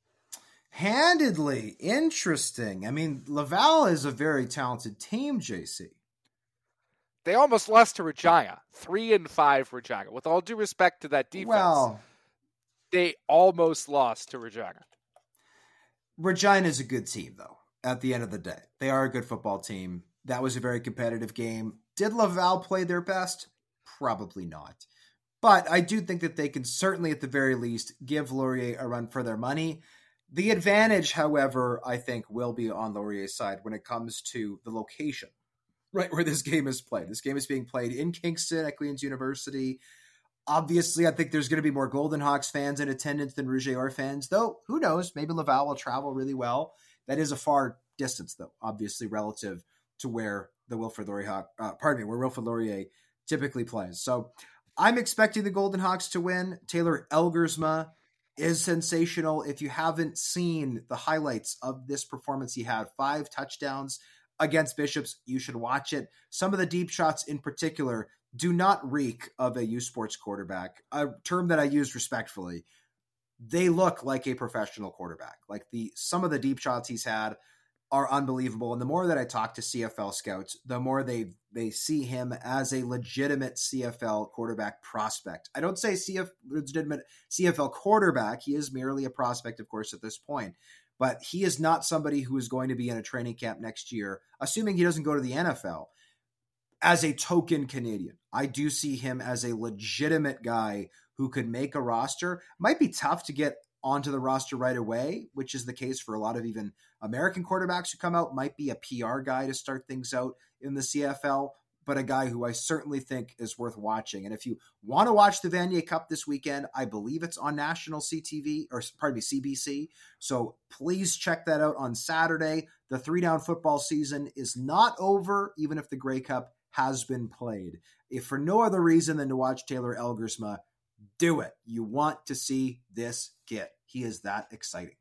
Handedly. Interesting. I mean, Laval is a very talented team, J C. They almost lost to Regina. Three and five Regina. With all due respect to that defense, Well, they almost lost to Regina. Regina is a good team, though, at the end of the day. They are a good football team. That was a very competitive game. Did Laval play their best? Probably not. But I do think that they can certainly, at the very least, give Laurier a run for their money. The advantage, however, I think will be on Laurier's side when it comes to the location, right, where this game is played. This game is being played in Kingston at Queen's University. Obviously, I think there's going to be more Golden Hawks fans in attendance than Rougeayor fans, though who knows? Maybe Laval will travel really well. That is a far distance, though, obviously, relative to where the Wilfrid Laurier, uh, pardon me, where Wilfrid Laurier typically plays. So I'm expecting the Golden Hawks to win. Taylor Elgersma is sensational. If you haven't seen the highlights of this performance, he had five touchdowns against Bishops. You should watch it. Some of the deep shots in particular do not reek of a U Sports quarterback, a term that I use respectfully. They look like a professional quarterback. Like the some of the deep shots he's had are unbelievable. And the more that I talk to C F L scouts, the more they they see him as a legitimate C F L quarterback prospect. I don't say C F legitimate C F L quarterback. He is merely a prospect, of course, at this point. But he is not somebody who is going to be in a training camp next year, assuming he doesn't go to the N F L, as a token Canadian. I do see him as a legitimate guy who could make a roster. Might be tough to get onto the roster right away, which is the case for a lot of even American quarterbacks who come out. Might be a P R guy to start things out in the C F L, but a guy who I certainly think is worth watching. And if you want to watch the Vanier Cup this weekend, I believe it's on national C T V, or pardon me, C B C. So please check that out on Saturday. The three-down football season is not over, even if the Grey Cup has been played. If for no other reason than to watch Taylor Elgersma, do it. You want to see this kid. He is that exciting.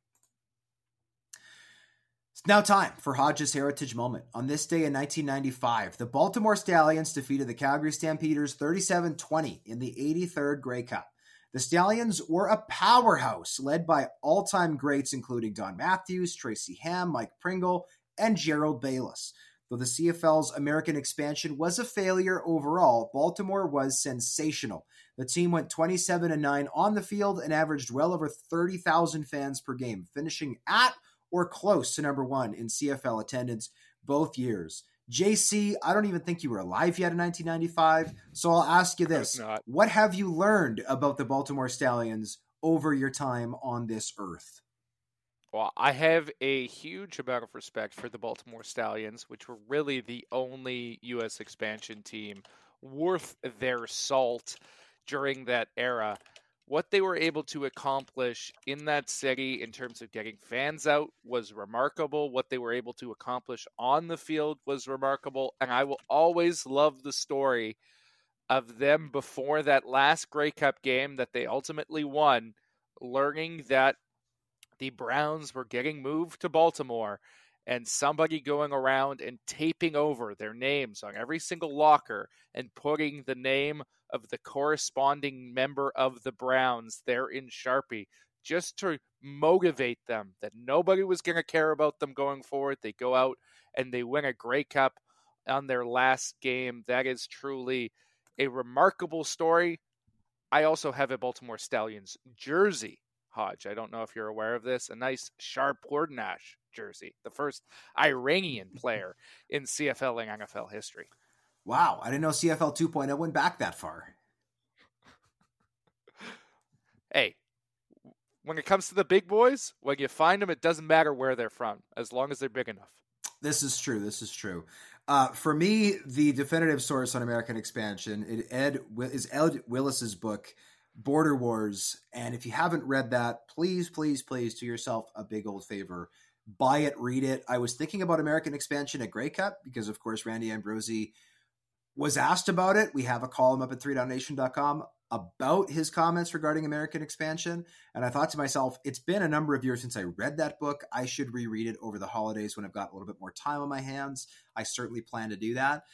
It's now time for Hodges Heritage Moment. On this day in nineteen ninety-five, the Baltimore Stallions defeated the Calgary Stampeders thirty-seven twenty in the eighty-third Grey Cup. The Stallions were a powerhouse led by all-time greats including Don Matthews, Tracy Ham, Mike Pringle, and Gerald Bayless. Though the C F L's American expansion was a failure overall, Baltimore was sensational. The team went twenty-seven and nine on the field and averaged well over thirty thousand fans per game, finishing at or close to number one in C F L attendance both years. J C, I don't even think you were alive yet in nineteen ninety-five, so I'll ask you this. What have you learned about the Baltimore Stallions over your time on this earth? Well, I have a huge amount of respect for the Baltimore Stallions, which were really the only U S expansion team worth their salt during that era. What they were able to accomplish in that city in terms of getting fans out was remarkable. What they were able to accomplish on the field was remarkable. And I will always love the story of them before that last Grey Cup game that they ultimately won, learning that the Browns were getting moved to Baltimore and somebody going around and taping over their names on every single locker and putting the name of the corresponding member of the Browns there in Sharpie, just to motivate them that nobody was going to care about them going forward. They go out and they win a Grey Cup on their last game. That is truly a remarkable story. I also have a Baltimore Stallions jersey, Hodge. I don't know if you're aware of this. A nice Sharp Wordnash jersey, the first Iranian player in C F L and N F L history. Wow, I didn't know C F L two point oh went back that far. Hey, when it comes to the big boys, when you find them, it doesn't matter where they're from, as long as they're big enough. This is true. This is true. Uh, for me, the definitive source on American expansion it Ed is Ed Willis's book, Border Wars. And if you haven't read that, please, please, please do yourself a big old favor. Buy it, read it. I was thinking about American expansion at Grey Cup because, of course, Randy Ambrosie was asked about it. We have a column up at three down nation dot com about his comments regarding American expansion. And I thought to myself, it's been a number of years since I read that book. I should reread it over the holidays when I've got a little bit more time on my hands. I certainly plan to do that.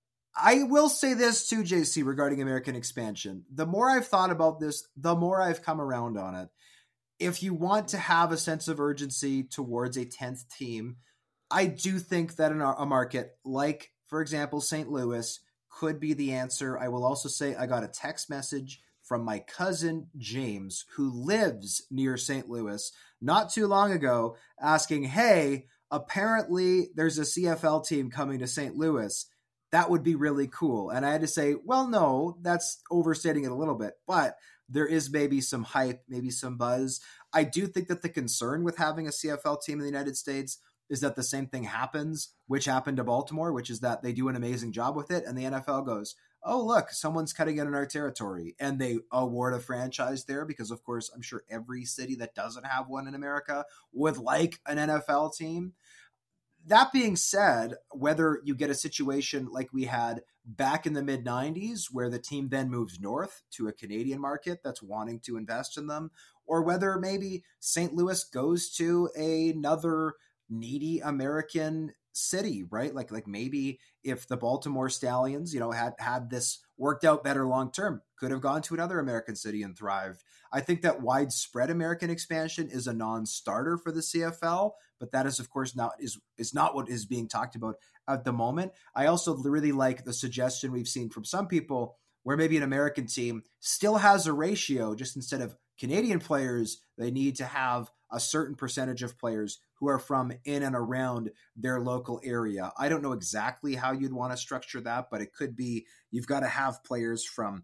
I will say this too, J C, regarding American expansion. The more I've thought about this, the more I've come around on it. If you want to have a sense of urgency towards a tenth team, I do think that in a market like, for example, Saint Louis could be the answer. I will also say I got a text message from my cousin James, who lives near Saint Louis, not too long ago, asking, hey, apparently there's a C F L team coming to Saint Louis. That would be really cool. And I had to say, well, no, that's overstating it a little bit, but there is maybe some hype, maybe some buzz. I do think that the concern with having a C F L team in the United States is that the same thing happens, which happened to Baltimore, which is that they do an amazing job with it. And the N F L goes, oh, look, someone's cutting in our territory. And they award a franchise there because, of course, I'm sure every city that doesn't have one in America would like an N F L team. That being said, whether you get a situation like we had back in the mid nineties, where the team then moves north to a Canadian market that's wanting to invest in them, or whether maybe Saint Louis goes to another needy American city, right? Like, like maybe if the Baltimore Stallions, you know, had, had this worked out better long-term, could have gone to another American city and thrived. I think that widespread American expansion is a non-starter for the C F L, but that is, of course, not is, is not what is being talked about at the moment. I also really like the suggestion we've seen from some people where maybe an American team still has a ratio, just instead of Canadian players, they need to have a certain percentage of players who are from in and around their local area. I don't know exactly how you'd want to structure that, but it could be you've got to have players from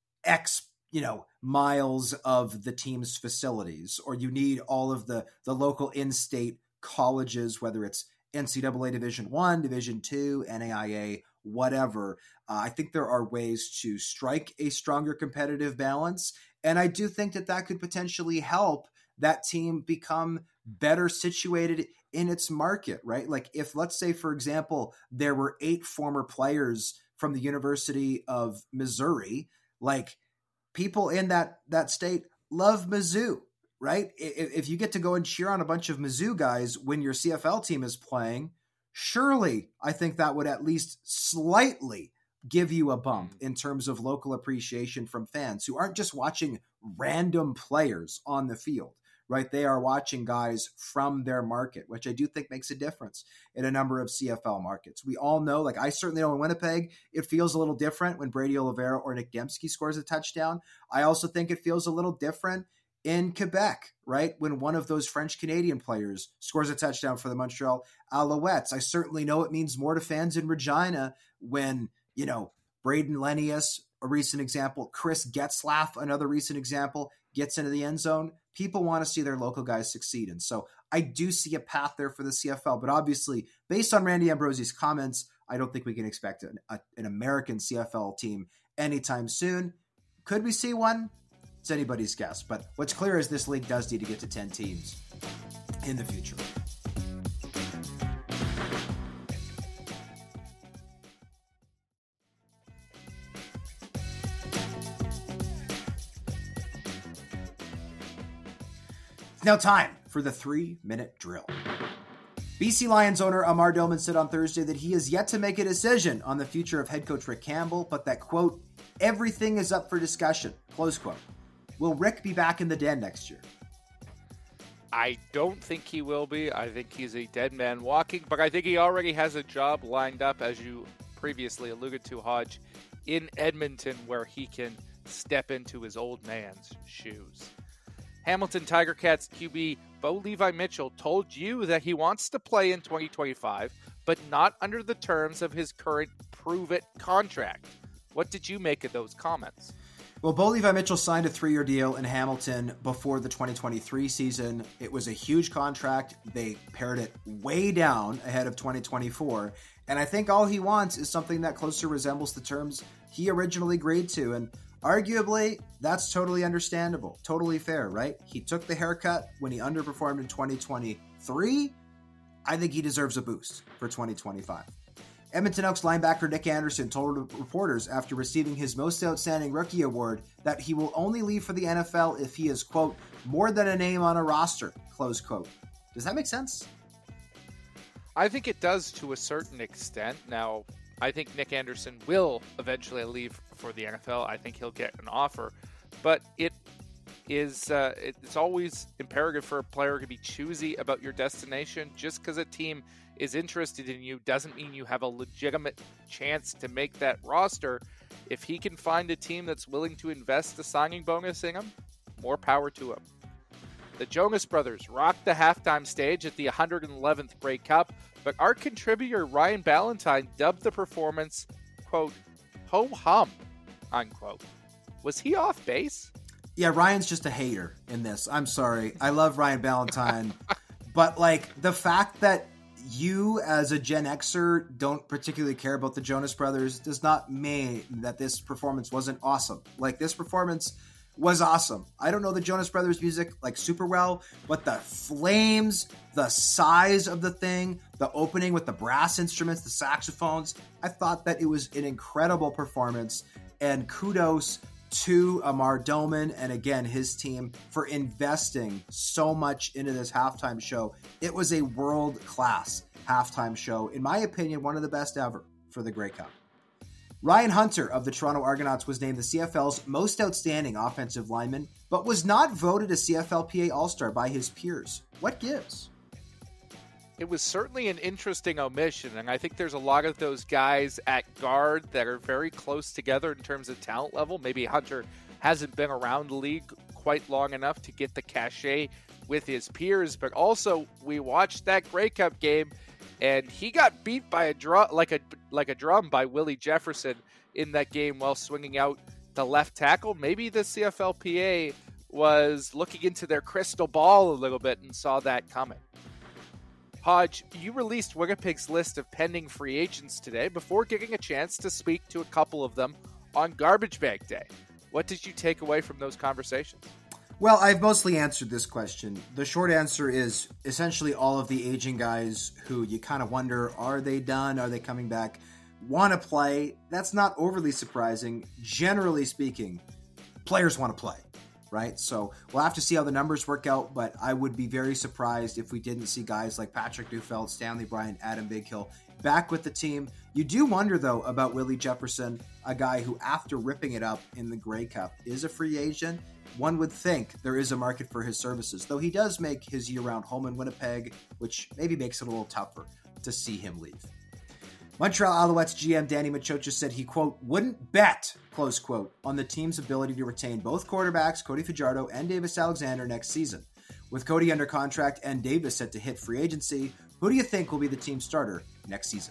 X, you know, miles of the team's facilities, or you need all of the, the local in-state colleges, whether it's N C double A Division One, Division Two, N A I A, whatever. Uh, I think there are ways to strike a stronger competitive balance. And I do think that that could potentially help that team become better situated in its market, right? Like if, let's say, for example, there were eight former players from the University of Missouri, like people in that, that state love Mizzou, right? If, if you get to go and cheer on a bunch of Mizzou guys when your C F L team is playing, surely I think that would at least slightly give you a bump in terms of local appreciation from fans who aren't just watching random players on the field, right? They are watching guys from their market, which I do think makes a difference in a number of C F L markets. We all know, like I certainly know in Winnipeg, it feels a little different when Brady Oliveira or Nick Dembski scores a touchdown. I also think it feels a little different in Quebec, right? When one of those French-Canadian players scores a touchdown for the Montreal Alouettes. I certainly know it means more to fans in Regina when, you know, Braden Lenius, a recent example, Chris Getzlaff, another recent example, gets into the end zone. People want to see their local guys succeed. And so I do see a path there for the C F L. But obviously, based on Randy Ambrosie's comments, I don't think we can expect an, a, an American C F L team anytime soon. Could we see one? It's anybody's guess. But what's clear is this league does need to get to ten teams in the future. Now time for the three-minute drill. B C Lions owner Amar Doman said on Thursday that he is yet to make a decision on the future of head coach Rick Campbell, but that, quote, everything is up for discussion, close quote. Will Rick be back in the den next year? I don't think he will be. I think he's a dead man walking, but I think he already has a job lined up, as you previously alluded to, Hodge, in Edmonton, where he can step into his old man's shoes. Hamilton Tiger Cats Q B Bo Levi Mitchell told you that he wants to play in twenty twenty-five, but not under the terms of his current prove-it contract. What did you make of those comments? Well, Bo Levi Mitchell signed a three-year deal in Hamilton before the twenty twenty-three season. It was a huge contract. They pared it way down ahead of twenty twenty-four. And I think all he wants is something that closer resembles the terms he originally agreed to. And arguably, that's totally understandable, totally fair, right? He took the haircut when he underperformed in twenty twenty-three. I think he deserves a boost for twenty twenty-five. Edmonton Elks linebacker Nick Anderson told reporters after receiving his Most Outstanding Rookie award that he will only leave for the N F L if he is, quote, more than a name on a roster, close quote. Does that make sense? I think it does to a certain extent. Now, I think Nick Anderson will eventually leave for the N F L. I think he'll get an offer, but it is uh, it's always imperative for a player to be choosy about your destination. Just because a team is interested in you doesn't mean you have a legitimate chance to make that roster. If he can find a team that's willing to invest the signing bonus in him, more power to him. The Jonas Brothers rocked the halftime stage at the one hundred eleventh Grey Cup, but our contributor Ryan Ballantyne dubbed the performance, quote, ho-hum, unquote. Was he off base? Yeah, Ryan's just a hater in this. I'm sorry. I love Ryan Ballantyne. But, like, the fact that you as a Gen Xer don't particularly care about the Jonas Brothers does not mean that this performance wasn't awesome. Like, this performance was awesome. I don't know the Jonas Brothers music like super well, but the flames, the size of the thing, the opening with the brass instruments, the saxophones, I thought that it was an incredible performance, and kudos to Amar Doman and again his team for investing so much into this halftime show. It was a world-class halftime show. In my opinion, one of the best ever for the Grey Cup. Ryan Hunter of the Toronto Argonauts was named the C F L's most outstanding offensive lineman, but was not voted a C F L P A All-Star by his peers. What gives? It was certainly an interesting omission, and I think there's a lot of those guys at guard that are very close together in terms of talent level. Maybe Hunter hasn't been around the league quite long enough to get the cachet with his peers, but also we watched that Grey Cup game, and he got beat by a drum, like a like a drum by Willie Jefferson in that game while swinging out the left tackle. Maybe the C F L P A was looking into their crystal ball a little bit and saw that coming. Hodge, you released Winnipeg's list of pending free agents today before getting a chance to speak to a couple of them on Garbage Bag Day. What did you take away from those conversations? Well, I've mostly answered this question. The short answer is essentially all of the aging guys who you kind of wonder, are they done? Are they coming back? Want to play? That's not overly surprising. Generally speaking, players want to play, right? So we'll have to see how the numbers work out, but I would be very surprised if we didn't see guys like Patrick Neufeld, Stanley Bryant, Adam Bighill back with the team. You do wonder, though, about Willie Jefferson, a guy who, after ripping it up in the Grey Cup, is a free agent. One would think there is a market for his services, though he does make his year-round home in Winnipeg, which maybe makes it a little tougher to see him leave. Montreal Alouettes G M Danny Machocha said he, quote, wouldn't bet, close quote, on the team's ability to retain both quarterbacks, Cody Fajardo and Davis Alexander, next season. With Cody under contract and Davis set to hit free agency, who do you think will be the team starter next season?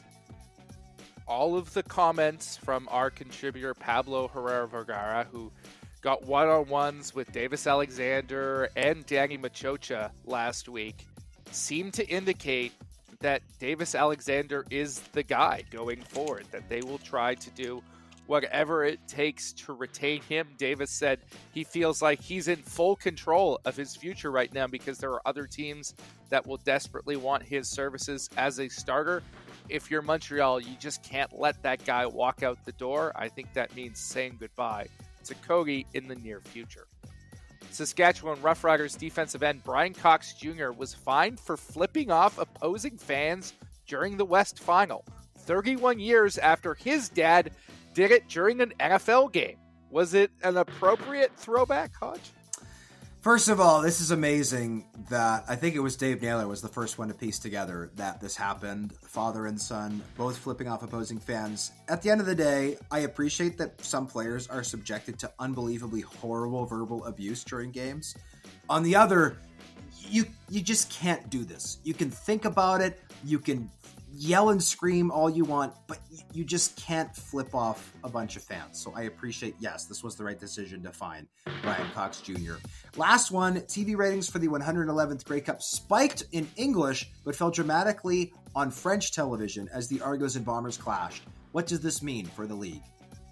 All of the comments from our contributor Pablo Herrera Vergara, who got one-on-ones with Davis Alexander and Danny Machocha last week, seem to indicate that Davis Alexander is the guy going forward, that they will try to do whatever it takes to retain him. Davis said he feels like he's in full control of his future right now because there are other teams that will desperately want his services as a starter. If you're Montreal, you just can't let that guy walk out the door. I think that means saying goodbye to Cody in the near future. Saskatchewan Roughriders defensive end Brian Cox Junior was fined for flipping off opposing fans during the West Final, thirty-one years after his dad did it during an N F L game. Was it an appropriate throwback, Hodge? First of all, this is amazing that I think it was Dave Naylor was the first one to piece together that this happened. Father and son, both flipping off opposing fans. At the end of the day, I appreciate that some players are subjected to unbelievably horrible verbal abuse during games. On the other, you you just can't do this. You can think about it, you can yell and scream all you want, but you just can't flip off a bunch of fans. So I appreciate, yes, this was the right decision to fine Brian Cox Junior Last one, T V ratings for the one hundred eleventh Grey Cup spiked in English, but fell dramatically on French television as the Argos and Bombers clashed. What does this mean for the league?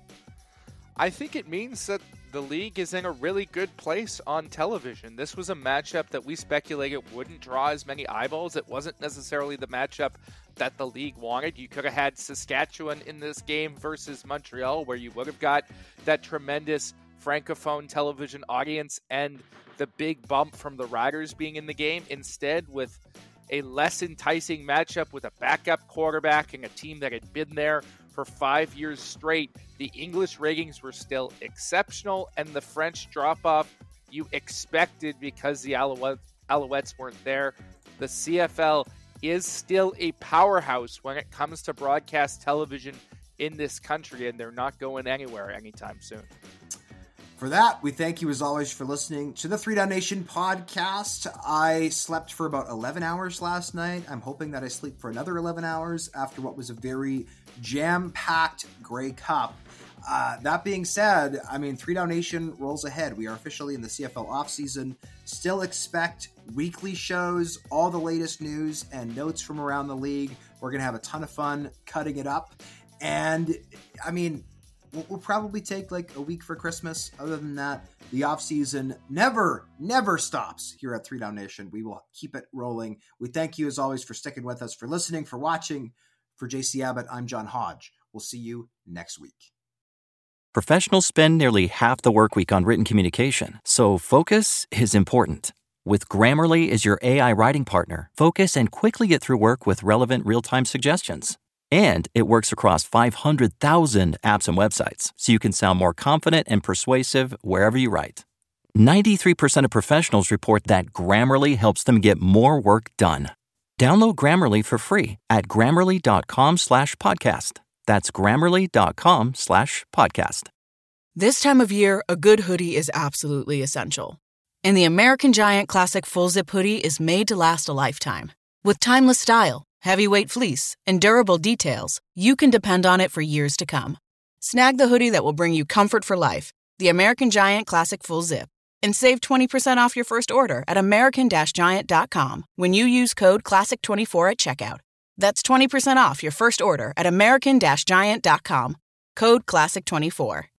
I think it means that the league is in a really good place on television. This was a matchup that we speculated wouldn't draw as many eyeballs. It wasn't necessarily the matchup that the league wanted. You could have had Saskatchewan in this game versus Montreal, where you would have got that tremendous Francophone television audience and the big bump from the Riders being in the game. Instead, with a less enticing matchup with a backup quarterback and a team that had been there for five years straight, the English ratings were still exceptional, and the French drop-off you expected because the Alouettes, Alouettes weren't there. The C F L is still a powerhouse when it comes to broadcast television in this country, and they're not going anywhere anytime soon. For that, we thank you as always for listening to the Three Down Nation podcast. I slept for about eleven hours last night. I'm hoping that I sleep for another eleven hours after what was a very jam-packed Grey Cup. Uh, that being said, I mean, Three Down Nation rolls ahead. We are officially in the C F L offseason. Still expect weekly shows, all the latest news and notes from around the league. We're going to have a ton of fun cutting it up. And, I mean, we'll, we'll probably take like a week for Christmas. Other than that, the offseason never, never stops here at Three Down Nation. We will keep it rolling. We thank you as always for sticking with us, for listening, for watching. For J C Abbott, I'm John Hodge. We'll see you next week. Professionals spend nearly half the work week on written communication, so focus is important. With Grammarly as your A I writing partner, focus and quickly get through work with relevant real-time suggestions. And it works across five hundred thousand apps and websites, so you can sound more confident and persuasive wherever you write. ninety-three percent of professionals report that Grammarly helps them get more work done. Download Grammarly for free at grammarly.com slash podcast. That's grammarly.com slash podcast. This time of year, a good hoodie is absolutely essential. And the American Giant Classic Full Zip Hoodie is made to last a lifetime. With timeless style, heavyweight fleece, and durable details, you can depend on it for years to come. Snag the hoodie that will bring you comfort for life, the American Giant Classic Full Zip, and save twenty percent off your first order at american giant dot com when you use code classic twenty-four at checkout. That's twenty percent off your first order at american giant dot com. Code classic twenty-four.